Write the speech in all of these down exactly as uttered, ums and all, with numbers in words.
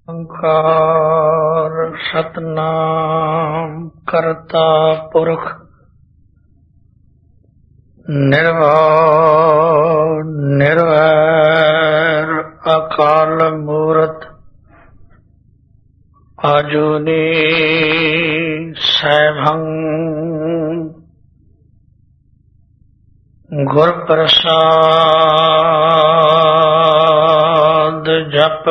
ਓਂਕਾਰ ਸਤਨਾਮ ਕਰਤਾ ਪੁਰਖ ਨਿਰਭਉ ਨਿਰਵੈਰ ਅਕਾਲ ਮੂਰਤ ਆਜੂਨੀ ਸੈਭੰ ਗੁਰ ਪ੍ਰਸਾਦ ਜਪ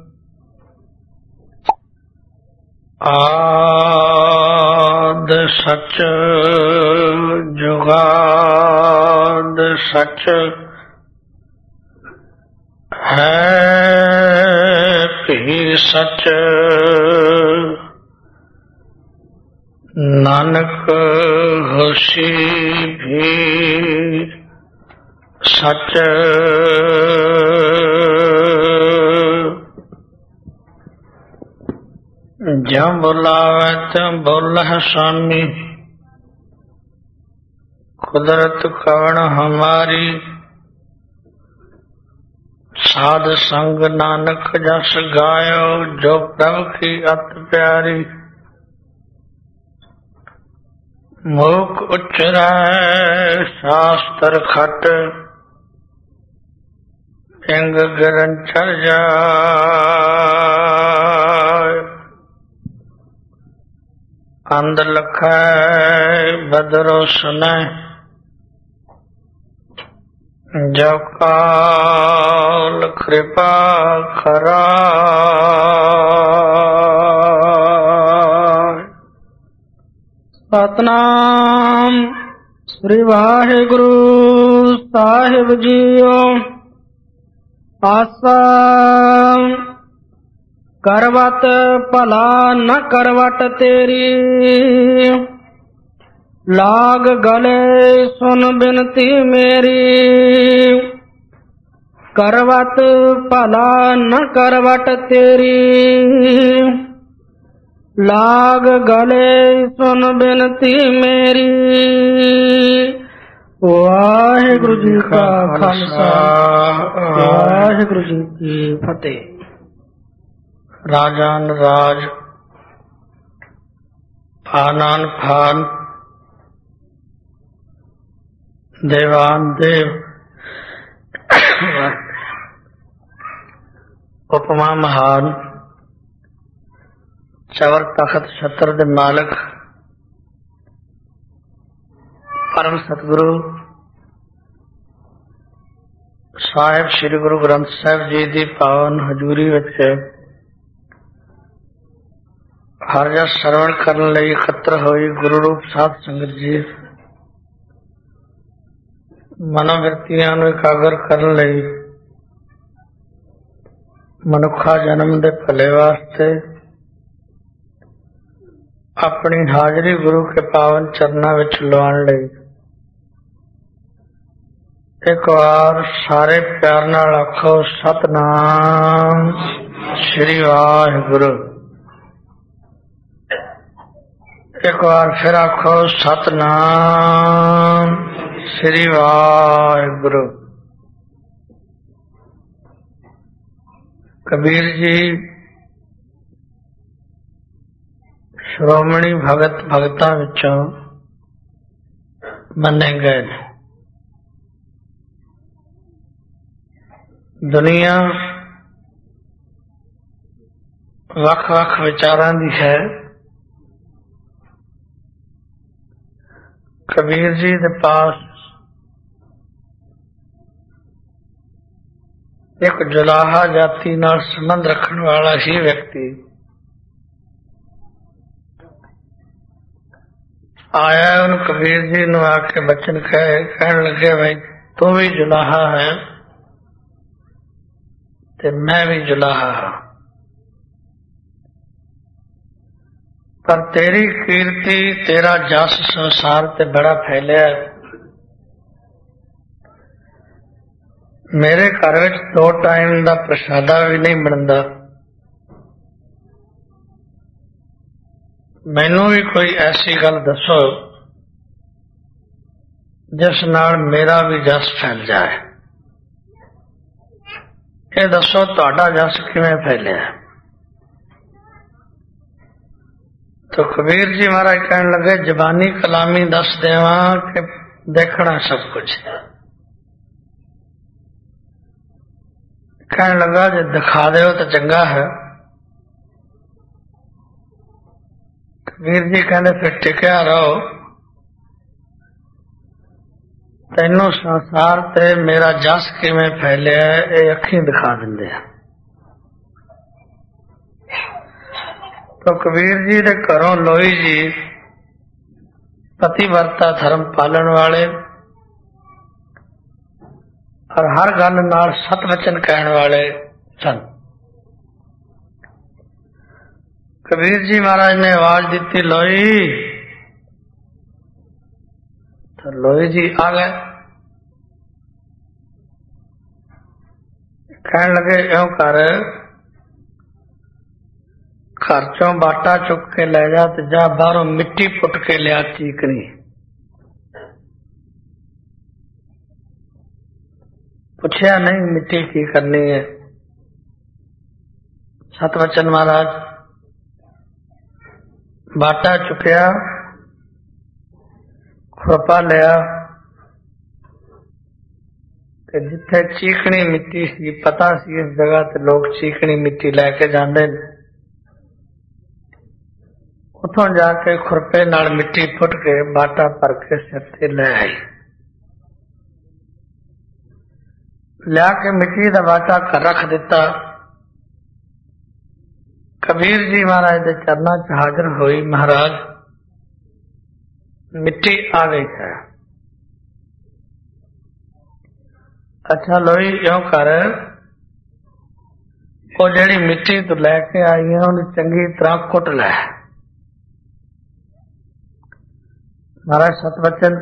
ਆਦ ਸਚ ਜੁਗਾਦ ਸਚ ਹੈ ਭੀ ਸਚ ਨਾਨਕ ਹੋਸੀ ਭੀ ਸਚ ਜਬ ਬੁਲਾਵੇ ਤਿਉ ਬੋਲਹਿ ਸੁਆਮੀ ਕੁਦਰਤ ਕਵਣ ਹਮਾਰੀ ਸਾਧ ਸੰਗ ਨਾਨਕ ਜਸ ਗਾਇਓ ਜੋ ਪ੍ਰਭ ਕੀ ਅਤ ਪਿਆਰੀ ਮੂਕ ਉਚਰੈ ਸ਼ਾਸਤਰ ਖਟ ਇੰਗ ਗਰਨ ਚੜ ਜਾਇ ਅੰਧ ਲਖੈ ਬਦਰੋ ਸੁਨੈ ਜੋ ਕਾਲ ਕਿਰਪਾ ਕਰਾਇ। ਸਤਨਾਮ ਸ੍ਰੀ ਵਾਹਿਗੁਰੂ ਸਾਹਿਬ ਜੀਓ। ਆਸਾ ਕਰਵਟ ਭਲਾ ਨ ਕਰਵਟ ਤੇਰੀ ਲਾਗ ਗਲੇ ਸੁਨ ਬਿਨਤੀ ਮੇਰੀ ਕਰਵਟ ਭਲਾ ਨ ਕਰਵਟ ਤੇਰੀ ਲਾਗ ਗਲੇ ਸੁਨ ਬਿਨਤੀ ਮੇਰੀ। ਵਾਹਿਗੁਰੂ ਜੀ ਕਾ ਖਾਲਸਾ ਵਾਹਿਗੁਰੂ ਜੀ ਕੀ ਫਤਿਹ। ਰਾਜਾਨ ਰਾਜ ਫਾਨਾਨ ਫਾਨ ਦੇਵਾਨ ਦੇਵ ਉਪਮਾ ਮਹਾਨ ਚਵਰ ਤਖਤ ਛਤਰ ਦੇ ਮਾਲਕ ਪਰਮ ਸਤਿਗੁਰੂ ਸਾਹਿਬ ਸ੍ਰੀ ਗੁਰੂ ਗ੍ਰੰਥ ਸਾਹਿਬ ਜੀ ਦੀ ਪਾਵਨ ਹਜ਼ੂਰੀ ਵਿੱਚ ਹਰ ਜਸ ਸਰਵਣ ਕਰਨ ਲਈ ਇਕੱਤਰ ਹੋਈ ਗੁਰੂ ਰੂਪ ਸਾਧ ਸੰਗਤ ਜੀ ਮਨੋਵਿਰਤੀਆਂ ਨੂੰ ਇਕਾਗਰ ਕਰਨ ਲਈ ਮਨੁੱਖਾ ਜਨਮ ਦੇ ਭਲੇ ਵਾਸਤੇ ਆਪਣੀ ਹਾਜ਼ਰੀ ਗੁਰੂ ਕੇ ਪਾਵਨ ਚਰਨਾਂ ਵਿੱਚ ਲਵਾਉਣ ਲਈ ਇੱਕ ਵਾਰ ਸਾਰੇ ਪਿਆਰ ਨਾਲ ਆਖੋ ਸਤਨਾਮ ਸ੍ਰੀ ਵਾਹਿਗੁਰੂ। ਇੱਕ ਵਾਰ ਫਿਰ ਆਖੋ ਸਤਨਾਮ ਸ੍ਰੀ ਵਾਹਿਗੁਰੂ। ਕਬੀਰ ਜੀ ਸ਼੍ਰੋਮਣੀ ਭਗਤ ਭਗਤਾਂ ਵਿੱਚੋਂ ਮੰਨੇ ਗਏ ਨੇ। ਦੁਨੀਆ ਵੱਖ ਵੱਖ ਵਿਚਾਰਾਂ ਦੀ ਹੈ। ਕਬੀਰ ਜੀ ਦੇ ਪਾਸ ਇੱਕ ਜੁਲਾਹਾ ਜਾਤੀ ਨਾਲ ਸੰਬੰਧ ਰੱਖਣ ਵਾਲਾ ਹੀ ਵਿਅਕਤੀ ਆਇਆ। ਉਹਨੂੰ ਕਬੀਰ ਜੀ ਨੂੰ ਆ ਕੇ ਬਚਨ ਕਹੇ ਕਹਿਣ ਲੱਗੇ ਬਈ ਤੂੰ ਵੀ ਜੁਲਾਹਾ ਹੈ ਤੇ ਮੈਂ ਵੀ ਜੁਲਾਹਾ ਹਾਂ, ਪਰ ਤੇਰੀ ਕੀਰਤੀ ਤੇਰਾ ਜਸ ਸੰਸਾਰ ਤੇ ਬੜਾ ਫੈਲਿਆ। ਮੇਰੇ ਘਰ ਵਿੱਚ ਦੋ ਟਾਈਮ ਦਾ ਪ੍ਰਸ਼ਾਦਾ ਵੀ ਨਹੀਂ ਬਣਦਾ। ਮੈਨੂੰ ਵੀ ਕੋਈ ਐਸੀ ਗੱਲ ਦੱਸੋ ਜਿਸ ਨਾਲ ਮੇਰਾ ਵੀ ਜਸ ਫੈਲ ਜਾਏ। ਇਹ ਦੱਸੋ ਤੁਹਾਡਾ ਜਸ ਕਿਵੇਂ ਫੈਲਿਆ? तो कबीर जी महाराज कहने लगे जबानी कलामी दस देवा के देखना सब कुछ। कहने लगा जो दिखा दो तो चंगा है। कबीर जी कहने फिर टिकया रहो, तेनों संसार ते मेरा जस किवें फैलिया ये अखीं दिखा दिंदे आ। तो कबीर जी दे घरों लोई जी पतिवर्ता धर्म पालन वाले और हर गल नाल सत वचन कहने वाले सन। कबीर जी महाराज ने आवाज दी लोई, तो लोई जी आ गए। कहने लगे क्यों कर घर चों बाटा चुक के ले जा तो जा बाहरों मिट्टी पुट के लिया चीकनी। पूछया नहीं मिट्टी की करनी है। सतवचन महाराज बाटा चुकया, खुरपा लिया, जिथे चीकनी मिट्टी सी पता सी इस जगह ते लोग चीकनी मिट्टी लैके जाते, उथों जाके खुरपे नाल मिट्टी पुट के बाटा भर के सिर ते ले आई। लिया के मिट्टी का बाटा घर रख दिता। कबीर जी महाराज के चरणों च हाजिर हुई, महाराज मिट्टी आ गई है। अच्छा लोई क्यों कर वो जेड़ी मिट्टी तू लैके आई है उन्हें चंगी तरह कुट लै। महाराज सतवचन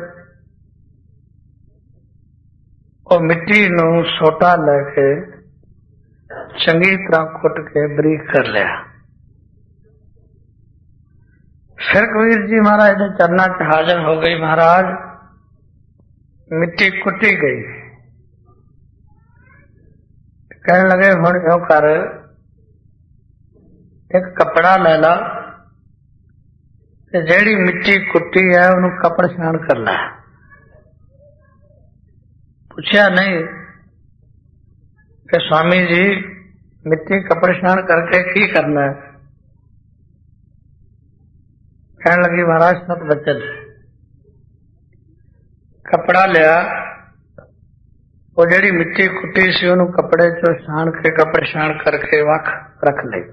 वो मिट्टी नू सोटा लेके चंगी तरह कुट के बरीक कर लिया। फिर कबीर जी महाराज ने चरणा च हाजिर हो गई, महाराज मिट्टी कुटी गई। कहने लगे हुण क्यों कर एक कपड़ा ले ला, जेड़ी मिट्टी कुटी है उन्हें कपड़ छान कर ला। पूछया नहीं कि स्वामी जी मिट्टी कपड़ छान करके की करना है। कहने लगी महाराज सत वचन कपड़ा लिया, वो जेड़ी मिट्टी कुटी सी उन्हें कपड़े चो छान के कपड़ छान करके वख रख ली।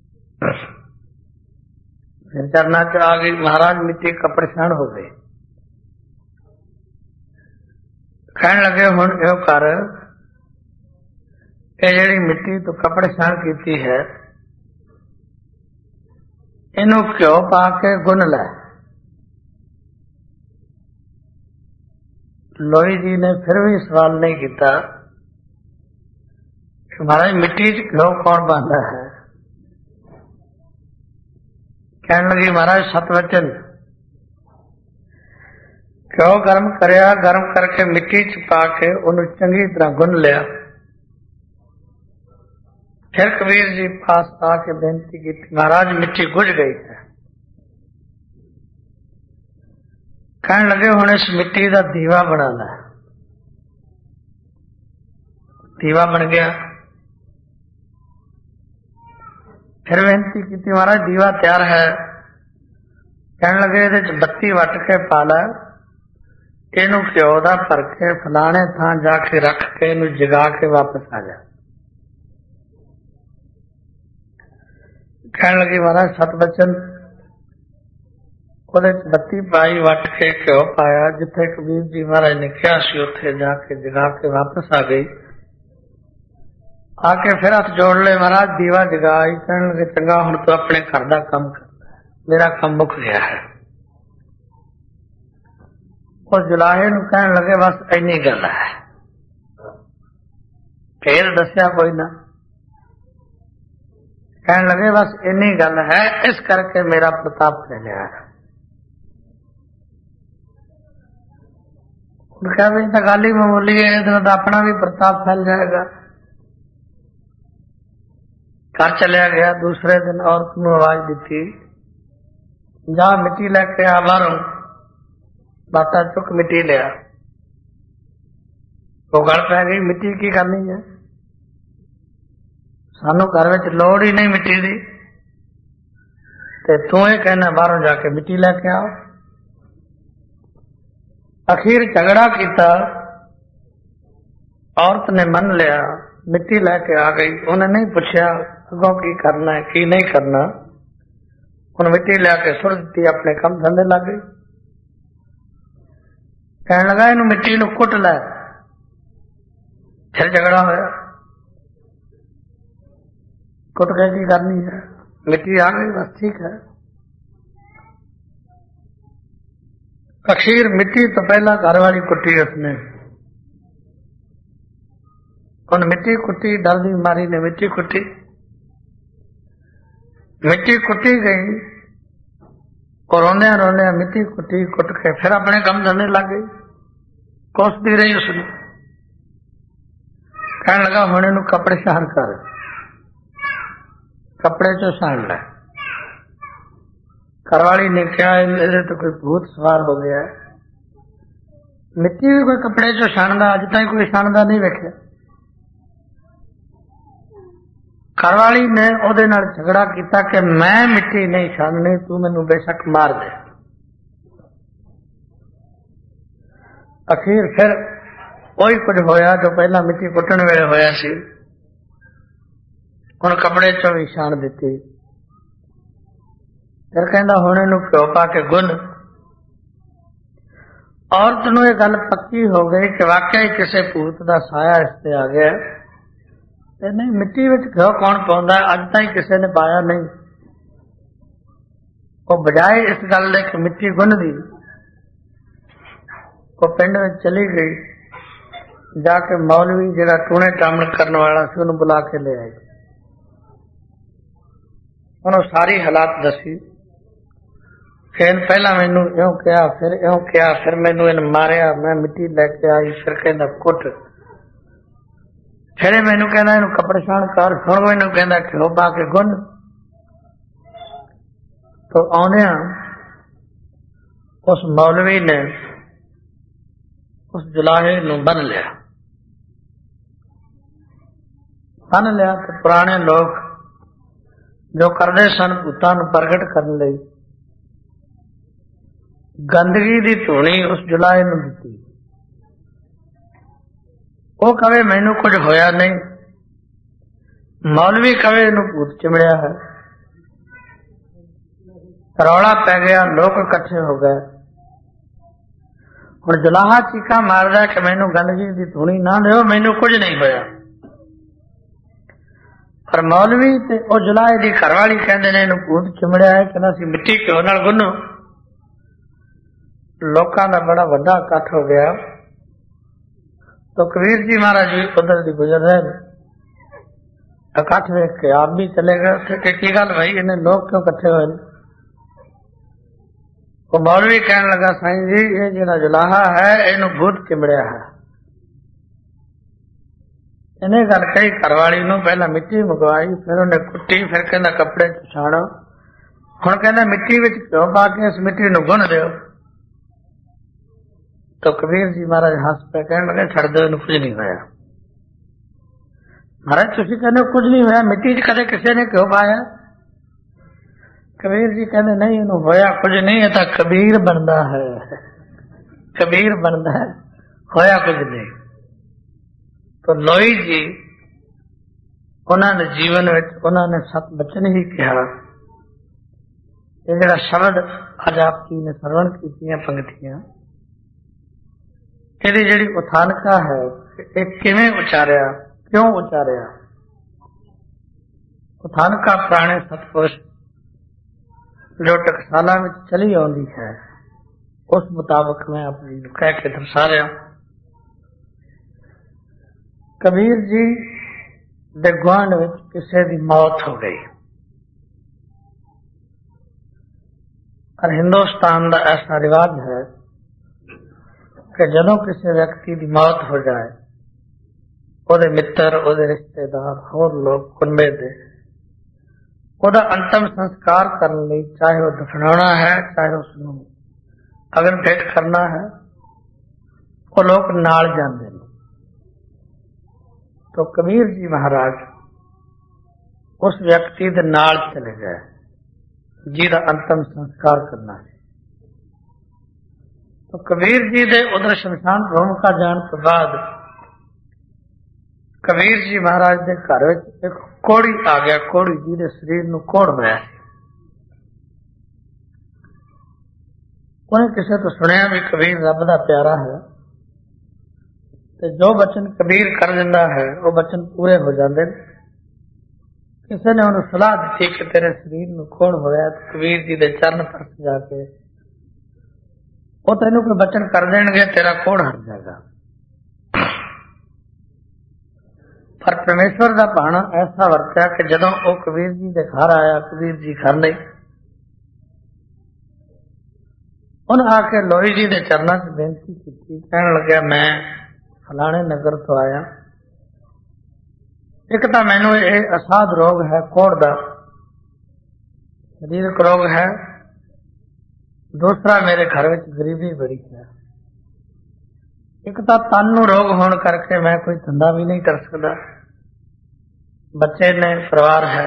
फिर चरना च आ गई, महाराज मिट्टी कपड़ छान हो गई। कहने लगे हुण क्यों कर ये जेड़ी मिट्टी तो कपड़ छान की है इनू घ्यो पा के गुन लै। लोई जी ने फिर भी सवाल नहीं किया कि महाराज मिट्टी च घ्यो कौन पांदा है। कहने लगी महाराज सतवचन घ्यो गर्म करया, गर्म करके मिट्टी च पा के उन्हें चंगी तरह गुन लिया। फिर कबीर जी पास आके बेनती की, महाराज मिट्टी गुज गई है। कहने लगे हुण इस मिट्टी का दीवा बनाना है। दीवा बन गया। फिर बेनती की, महाराज दीवा तैयार है। कहने लगे इहदे च बत्ती वट के पा लै, इनू घ्यो दा भर के फलाने थां जाके रख के इनू जगा के वापस आ जा। कहने लगी महाराज सतवचन ਉਹਦੇ ਚ ਬੱਤੀ ਪਾਈ ਵੱਟ के घ्यो पाया, जिथे कबीर जी महाराज ने कहा सी उत्थे जाके जगा के वापस आ गई। आके फिर हाथ जोड़ ले, महाराज दीवा जगाई। कहने लगे चंगा हुण तू अपने घर का काम कर, मेरा काम मुक गया है। उस जुलाहे नूं कहने लगे बस इन्नी गल है, फिर दस्या कोई ना। कहने लगे बस इन्नी गल है, इस करके मेरा प्रताप फैलिया है। उनका भी तो गल ही मामूली है, इधर तो अपना भी प्रताप फैल जाएगा। घर चलिया गया। दूसरे दिन औरत नूं आवाज दी, जा मिट्टी लैके आ बाहरों, बाटा चुक मिट्टी लिया। वो गल पै गई मिट्टी की करनी है, सानू घर विच लोड़ ही नहीं मिट्टी दी, ते तू ये कहना बाहरों जाके मिट्टी लैके आओ। अखीर झगड़ा किया, औरत ने मन लिया, मिट्टी लैके आ गई। उन्हें नहीं पूछा अगों की करना है की नहीं करना, उन्हें मिट्टी लैके सुट दी, अपने कम धंधे लग गई। कहने लगा इनू मिट्टी नू कुट लै, फिर झगड़ा होया। कुट के की करनी है, मिट्टी आ गई बस ठीक है। अखीर मिट्टी तो पहला घर वाली कुटी उसने, उन मिट्टी कुटी, डरदी मारी ने मिट्टी कुटी, मिट्टी कुटी गई और रोने रोने मिट्टी कुटी कुट के फिर अपने कम धंधे लग गई। कोसती रही उसने, कहने लगा हुणे नू कपड़े छान कर, कपड़े चो छान लै। घरवाली ने कहा इहदे तो कोई भूत सवार हो गया है, मिट्टी भी कोई कपड़े चो छानदा अज तक कोई छानदा नहीं वेख्या। घरवाली ने ओदे नाल झगड़ा किया कि मैं मिट्टी नहीं छाननी, तू मैनू बेशक मार दे। अखीर फिर वही कुछ होया जो पहला मिट्टी कुटन वेले होया सी, हुण कपड़े चो भी छान दिती। फिर कहंदा हुण इहनू घ्यो पा के गुन। औरत नूं यह गल पक्की हो गई कि वाकई किसी भूत का साया इस ते आ गया। ते नहीं मिट्टी विच घ्यो कौन पाउंदा, अज ताईं किसी ने पाया नहीं। वो बजाए इस गल दे कि मिट्टी गुनदी, वो पिंड में चली गई, जाके मौलवी जिहड़ा टूणे टामण करने वाला सी उन्हें बुला के ले आई। उन्होंने सारी हालात दसी, फिर पहला मैनू इं कहा, फिर इं कहा, फिर मैनू इन मारिया, मैं मिट्टी लैके आई, फिर कहना कुट, फिर मैनू कहना इन कपड़े छाण कर, फिर मैनू कहना घ्यो पा के गुन। तो आने उस मौलवी ने उस जुलाहे नू बन लिया, बन लिया। तो पुराने लोग जो करते सन भूतां नू प्रगट करने लई गंदगी दी धूनी उस जुलाहे नू दिती। वो कहे मैनू कुछ होया नहीं, मौलवी कहे इनू भूत चिमड़िया है। रौला पै गया, लोग इकट्ठे हो गए। हुण जुलाहा चीका मारदा कि मैनू गंदगी दी धूनी ना दिओ, मैनू कुछ नहीं होया। पर मौलवी ते ओ जुलाहे दी घरवाली कहंदे ने इनू भूत चिमड़िया है, कहंदा सी मिट्टी घ्यो नाल गुन्नो। लोकां दा बड़ा वड्डा इकट्ठ हो गया। तो कबीर जी महाराज जी उधर दी गुजर रहे, इकट्ठ वेख के आप भी चले गए उत्थे की गल भाई इन्हें लोग क्यों इकट्ठे होए। वो मौलवी कहने लगा साईं जी ये जिहड़ा जुलाहा है इनू भूत चिमड़िया है। इन्हें गल कही घरवाली नूं, पहला मिट्टी मंगवाई, फिर उन्हें कुट्टी, फिर कहना कपड़े छाणो। हुण कहना मिट्टी विच घ्यो पा के इस मिट्टी नूं गुन दिओ। तो कबीर जी महाराज हंस पे कहने लगे छड़ दो, इनू कुछ नहीं होया। महाराज तुसीं कहने कुछ नहीं होया, मिट्टी च कदे किसी ने घ्यो पाया? कबीर जी कहने नहीं इनू होया कुछ नहीं, है तो कबीर बनता है, कबीर बनता है, होया कुछ नहीं। तो लोई जी उन्होंने जीवन में उन्होंने सत बचन ही कहा। ये जिहड़ा शब्द अज आप जी ने सरवण कीतियां पंक्तियां, ਇਹਦੀ ਜਿਹੜੀ ਉਥਾਨਕਾ ਹੈ ਇਹ ਕਿਵੇਂ ਉਚਾਰਿਆ, ਕਿਉਂ ਉਚਾਰਿਆ? ਉਥਾਨਕਾ ਪੁਰਾਣੇ ਸਤਪੁਰਸ਼ ਜੋ ਟਕਸਾਲਾਂ ਵਿੱਚ ਚਲੀ ਆਉਂਦੀ ਹੈ ਉਸ ਮੁਤਾਬਕ ਮੈਂ ਆਪ ਜੀ ਨੂੰ ਕਹਿ ਕੇ ਦਰਸਾ ਰਿਹਾ। ਕਬੀਰ ਜੀ ਦੇ ਗੁਆਂਢ ਵਿੱਚ ਕਿਸੇ ਦੀ ਮੌਤ ਹੋ ਗਈ और हिंदुस्तान का ऐसा रिवाज है कि जदों किसी व्यक्ति की मौत हो जाए ਉਹਦੇ ਮਿੱਤਰ, ਉਹਦੇ ਰਿਸ਼ਤੇਦਾਰ, ਹੋਰ ਲੋਕ ਕੁਨਬੇ ਦੇ ਉਹਦਾ ਅੰਤਮ ਸੰਸਕਾਰ ਕਰਨ ਲਈ, ਚਾਹੇ ਉਹ ਦਫਨਾਉਣਾ ਹੈ, ਚਾਹੇ ਉਸਨੂੰ ਅਗਨ ਭੇਟ ਕਰਨਾ ਹੈ, ਉਹ ਲੋਕ ਨਾਲ ਜਾਂਦੇ ਨੇ। तो कबीर जी महाराज उस व्यक्ति के नाल चले गए जिहदा अंतिम संस्कार करना है। तो कबीर जी दे उधर शमशान भूमिका जाने तो बाद कबीर जी महाराज के घर विच एक कोड़ी आ गया। कोड़ी जी दे शरीर नूं कोड़ होया। उन्हें किसी तो सुनिया भी कबीर रब दा प्यारा है, तो जो बचन कबीर कर दिंदा है वो बचन पूरे हो जाते। किसी ने उन्हें सलाह दी कि तेरे शरीर नूं कोड़ होया, तो कबीर जी दे चरण परस जाके वो तेनों कोई बचन कर देंगे, तेरा कोड़ हट जाएगा। पर परमेश्वर का भाना ऐसा वरत्या कि जदों वो कबीर जी के घर आया, कबीर जी घर नहीं, उन्हें आके लोई जी के चरणों से बेनती की, कहने लगे मैं फलाने नगर तो आया, एक तो मैनू ये असाध रोग है, कोड़ दा शरीरक रोग है, दूसरा मेरे घर में गरीबी बड़ी है, एक तो तन नूं रोग होने करके मैं कोई धंधा भी नहीं कर सकता, बच्चे ने परिवार है,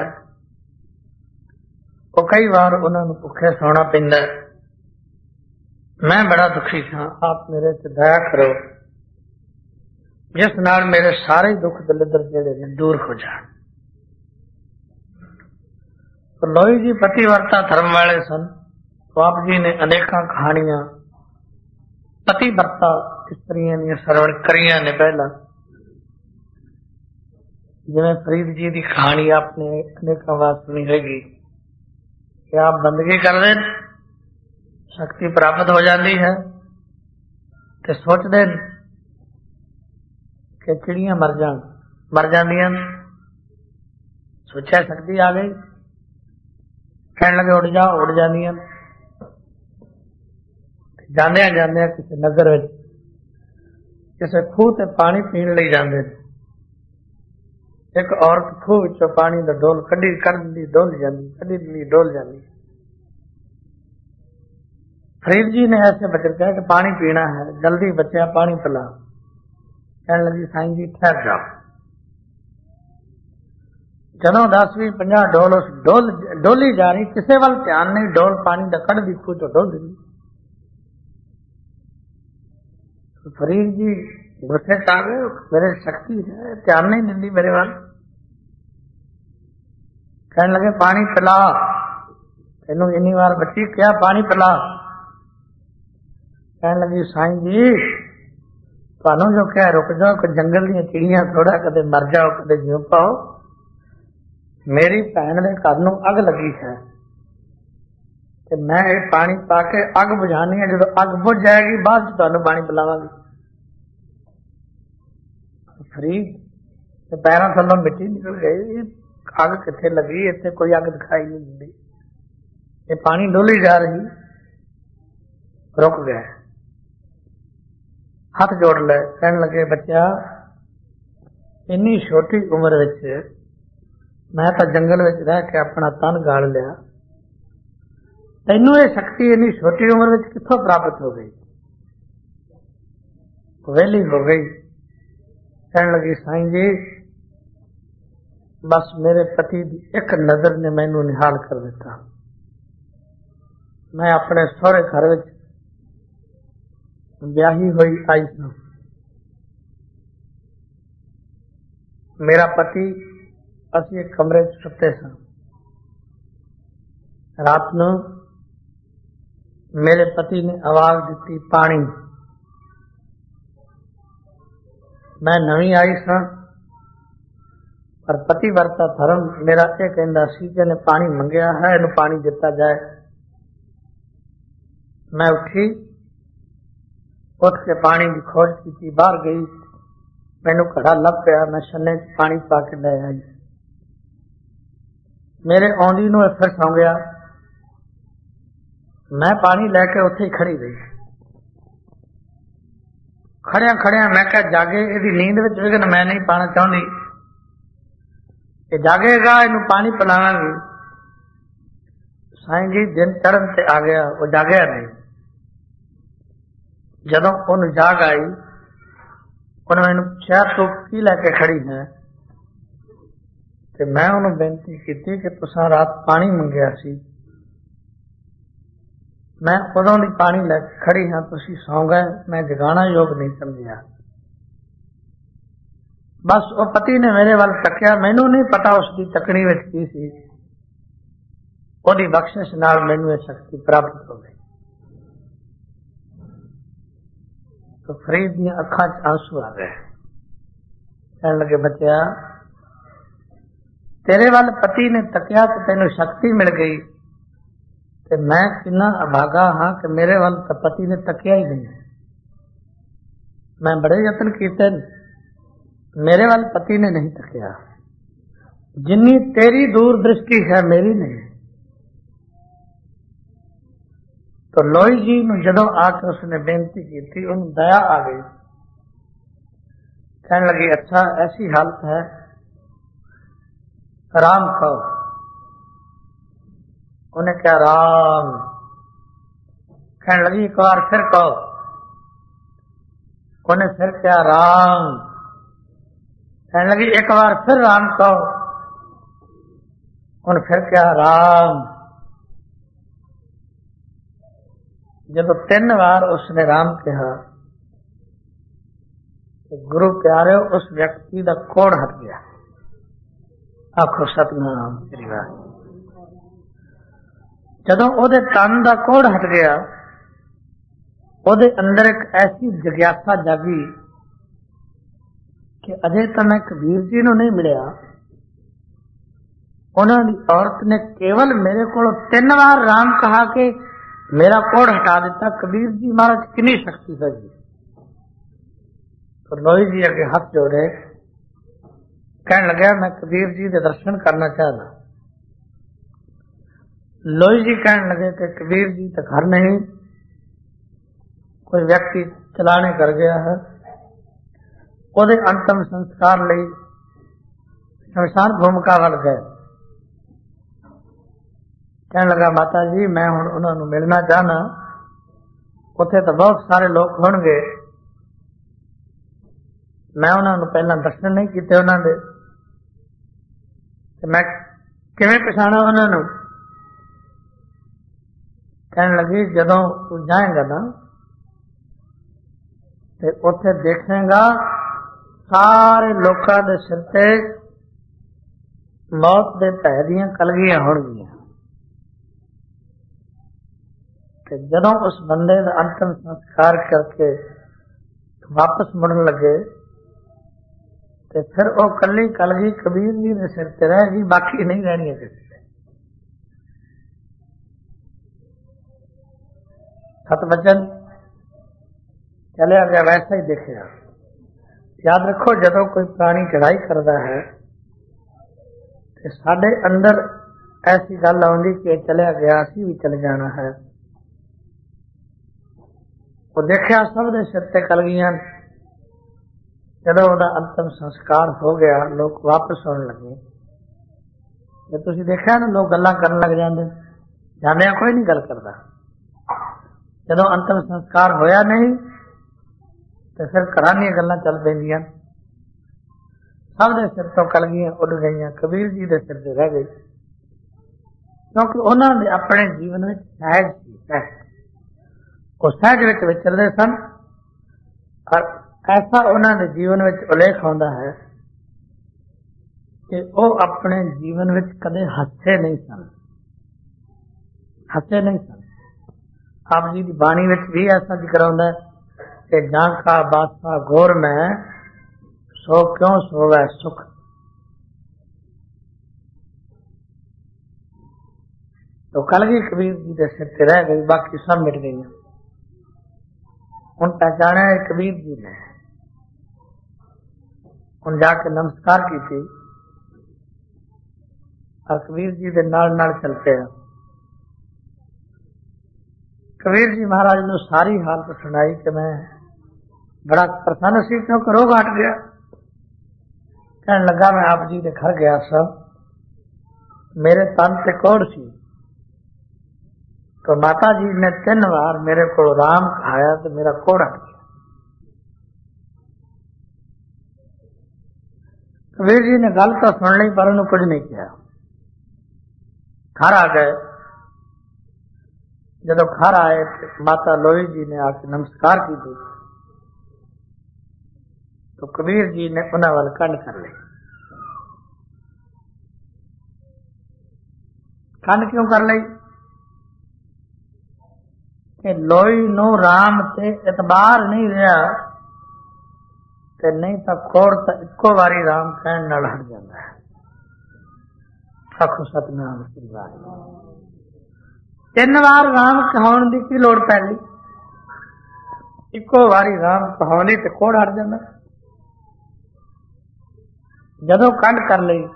वो कई बार उन्होंने भुखे सोना पैंदा, मैं बड़ा दुखी था, आप मेरे ते दया करो जिस नाल मेरे सारे दुख दलिद्र जेड़े ने दूर हो जाए। तो लोई जी पतिवर्ता धर्म वाले सन, तो आप जी ने अनेक कहानियां पतिवर्ता स्त्रियां दी श्रवण करियां ने। पहला जिवें फरीद जी की कहानी आपने अनेक बार सुनी होगी कि आप बंदगी कर दे, शक्ति प्राप्त हो जाती है, तो सोचते कि चिड़ियां मर जान मर जांदियां, सोचा शक्ति आ गई, कहने लगे उड़ जाओ, उड़ जांदियां। जांदियां जांदियां किसी नगर विच किसी खूह ते पानी पीण लई जांदे, एक औरत खूह विचों पानी दा डोल कड्ढी कड्ढदी डोल जांदी, कड्ढदी डोल जांदी। फरीद जी ने ऐसे बचन कहा कि पानी पीना है, जल्दी बच्चा पानी पिला। कहने लगी साईं जी ठहर जाओ। जदों दस भी पंजा डोल उस डोल डोली जा रही, किसी वाल ध्यान नहीं, डोल पानी का कड़ दी खूह चो डोल दी। तो फरीद जी गुस्से आ गए, मेरे शक्ति है, ध्यान नहीं दिंदी मेरे वाल। कहने लगे पानी पिला, तेनों इन्नी बार बच्ची क्या पानी पिला। कहने लगी साईं जी थानू जो क्या रुक जाओ, कि जंगल दी चिड़ियां थोड़ा कदे मर जाओ कदे जिउ पाओ, मेरी भैन दे घर नूं अग लगी है, ते मैं ये पानी पा के अग बुझानी है, जो अग बुझ जाएगी बाद च तुहानू पानी पिलावांगी। फरीद ते पैरों थल्लों मिट्टी निकल गई, अग किथे लगी, इत्थे कोई अग दिखाई नहीं दिंदी, ये पानी डोली जा रही। रुक गए, हाथ जोड़ ले, कहने लगे बच्चा इन्नी छोटी उम्र विच मैं तो जंगल विच रह के अपना तन गाल लिया, तैनू ये शक्ति इन्नी छोटी उम्र विच कित्थों प्राप्त हो गई, वेली हो गई। कहने लगी साईं जी बस मेरे पति की एक नजर ने मैनू निहाल कर दिता, मैं अपने सहुरे घर विच ब्याही हुई आई सां, मेरा पति असी एक कमरे च सुते सां, रात नूं मेरे पति ने आवाज दी पानी, मैं नवी आई सां, पर पतिवर्ता धर्म मेरा यह कहंदा सी कि ने पानी मंगया है, इनू पानी दिता जाए। मैं उठी, उठ के पानी की खोज की, बाहर गई, मैनू घड़ा लभ पिया, मैं छन्ने च पानी पा के ले आई, मेरे आउंदी नूं फिर सौ गया, मैं पानी लैके उत्थे ही खड़ी रही। खड़िया खड़िया मैं क्या जागे, इहदी नींद विच विघन मैं नहीं पाना चाहती, ये जागेगा इनू पानी पिलावांगी। ਸਾਈਂ ਜੀ ਦਿਨ ਚੜ੍ਹਨ ਤੇ ਆ ਗਿਆ, ਉਹ ਜਾਗਿਆ ਨਹੀਂ। ਜਦੋਂ ਉਹਨੂੰ ਜਾਗ ਆਈ, ਉਹਨੇ ਮੈਨੂੰ ਪੁੱਛਿਆ ਤੂੰ ਕੀ ਲੈ ਕੇ ਖੜੀ ਹੈ? ਤੇ ਮੈਂ ਉਹਨੂੰ ਬੇਨਤੀ ਕੀਤੀ ਕਿ ਤੁਸੀਂ ਰਾਤ ਪਾਣੀ ਮੰਗਿਆ ਸੀ, ਮੈਂ ਉਦੋਂ ਦੀ ਪਾਣੀ ਲੈ ਕੇ ਖੜੀ ਹਾਂ, ਤੁਸੀਂ ਸੌਂ ਗਏ, ਮੈਂ ਜਗਾਣਾ ਯੋਗ ਨਹੀਂ ਸਮਝਿਆ। ਬਸ ਉਹ ਪਤੀ ਨੇ ਮੇਰੇ ਵੱਲ ਤੱਕਿਆ, ਮੈਨੂੰ ਨਹੀਂ ਪਤਾ ਉਸ ਦੀ ਤੱਕਣੀ ਵਿੱਚ ਕੀ ਸੀ। ਉਹਦੀ ਬਖਸ਼ਿਸ਼ ਨਾਲ ਮੈਨੂੰ ਇਹ ਸ਼ਕਤੀ ਪ੍ਰਾਪਤ ਹੋ ਗਈ। तो फरीद दी अखा च आंसू आ गए, कहने लगे बच्चा तेरे वाल पति ने तकिया तो तेन शक्ति मिल गई, ते मैं कितना अभागा हाँ कि मेरे वाल तो पति ने तकिया ही नहीं। मैं बड़े यत्न किए, मेरे वाल पति ने नहीं तकिया। जिन्नी तेरी दूर दृष्टि है मेरी नहीं। तो लोई जी ने जदों आकर उसने बेनती की थी, उन दया आ गई, कहने लगी अच्छा ऐसी हालत है, राम कहो। उन्हें क्या राम? कहने लगी एक बार फिर कहो। उन्हें फिर क्या राम? कहने लगी एक बार फिर राम कहो। उन्हें फिर क्या राम? जब तीन बार उसने राम कहा तो गुरु प्यारे उस व्यक्ति का कोड़ हट गया। आखो सतनाम तेरी बात। जदों ओदे तन का कोड़ हट गया, ओदे अंदर एक ऐसी जिज्ञासा जागी कि अजे तो मैं कबीर जी नूं नहीं मिलिया। उन्होंने औरत ने केवल मेरे को तीन बार राम कहा कि मेरा कोड़ हटा देता। कबीर जी महाराज कितनी शक्ति है जी। तो लोई जी अगे हाथ जोड़े, कहने लगा मैं कबीर जी के दर्शन करना चाहता। लोई जी कहने लगे कि कबीर जी तो घर नहीं, कोई व्यक्ति चलाने कर गया है, ओदे अंतिम संस्कार लई शमशान भूमिका वल गए। कहने लगा माता जी मैं हुण उन्होंने मिलना चाहना, उत्थे तो बहुत सारे लोग होणगे, मैं उन्होंने पहला दर्शन नहीं किए उन्होंने, मैं किवें पछाणा उन्होंने? कहने लगी जदों तू जाएगा ना ते उत्थे देखेगा सारे लोगों के सिर ते मौत के भय दियां कलगियां होणगियां। जदों उस बंदे का अंतिम संस्कार करके वापस मुड़न लगे ते फिर वो कली कलगी कबीर जी ने सिर ते रहेगी, बाकी नहीं रहनी है किसी से। सतवचन चलिया गया वैसा ही देखिया। याद रखो जदों कोई प्राणी चढ़ाई करता है तो साडे अंदर ऐसी गल आउंदी कि चलिया गया असीं भी चले जाना है। वो देखा सब दे सिर ते कलगियां। जदों उहदा अंतिम संस्कार हो गया लोग वापस आने लगे। जे तुसीं देखा ना लोग गल्लां करन लग जांदे, जांदे कोई नहीं गल करदा। जदों अंतिम संस्कार होया नहीं तो फिर घरां दीयां गल्लां चल पैंदियां। सब दे सिर तो कलगियां उड़ गईयां, कबीर जी दे सिर ते रह गई, क्योंकि उन्हां दे अपने जीवन विच सहज सी, सहज वो सहज विच विचरदे सन। और ऐसा उन्होंने जीवन विच उल्लेख होता है कि वो अपने जीवन विच कदे हसे नहीं सन, हसे नहीं सन। आप जी की बाणी विच भी ऐसा जिक्र होता है कि जांका बासा घोर में सो क्यों सोवै सुख। तो कलगी कबीर जी के सिर ते रह गई, बाकी सब मिट गई। उन पहचाना है कबीर जी ने, उन जाके नमस्कार की थी और कबीर जी के नाल नाल चलते हैं। कबीर जी महाराज ने सारी हालत सुनाई कि मैं बड़ा प्रसन्न सी क्योंकि रोग हट गया। कहने लगा मैं आप जी के घर गया सब, मेरे तन से कोड़ सी, तो माता जी ने तीन बार मेरे को राम कहाया तो मेरा कोड़ हट गया। कबीर जी ने गल तो सुन ली पर उन्होंने कुछ नहीं किया। घर आ गए। जब घर आए तो माता लोई जी ने आके नमस्कार की दी तो कबीर जी ने उन्हें वाल कंड कर ली। कंड क्यों कर ली कि लोई नू राम ते इतबार नहीं रहा ते नहीं तो कोड़ तो इको बारी राम कहने नाल हट जाता है। आखो सतनाम श्री वाहिगुरू। तीन बार राम कहाउण दी की लोड़ पैली, इको बारी राम कहाउणी ते कोड़ हट जाता। जदों कंड कर ली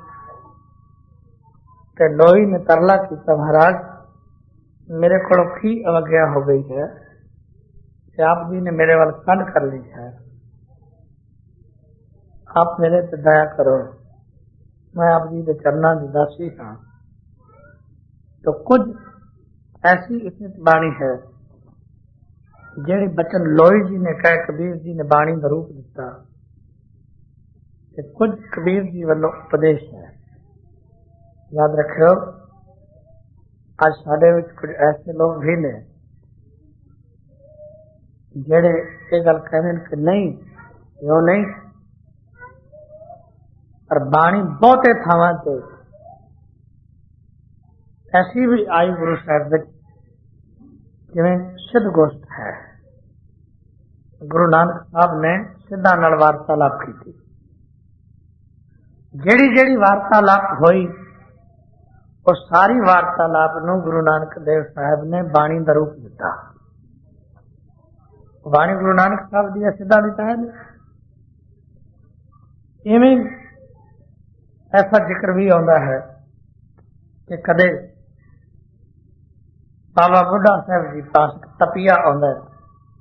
ते लोई ने तरला किया, महाराज मेरे को की अवज्ञा हो गई है कि आप जी ने मेरे वाल कंड कर ली है, आप मेरे पे दया करो, मैं आप जी के चरणों की दासी हाँ। तो कुछ ऐसी इसमें बाणी है जेड़ी बचन लोई जी ने कहे कबीर जी ने बाणी का रूप दिता, कुछ कबीर जी वालों उपदेश है। याद रखियो आज साडे विच कुछ ऐसे लोग भी ने जेड़े ये गल कहते कि नहीं यो नहीं, पर बाणी बहुते थावां ते ऐसी भी आई गुरु साहब विच जिवें सिद्ध गोष्ठ है। गुरु नानक साहब ने सिद्धां नाल वार्तालाप की। जेड़ी जेड़ी वार्तालाप हुई उस सारी वार्तालाप नूं गुरु नानक देव साहब ने बाणी का रूप दिता। बाणी गुरु नानक साहब दी सिद्धा दिता है। इवें ऐसा जिक्र भी आता है कि कदे बाबा बुढ़ा साहब जी पास तपिया आता है,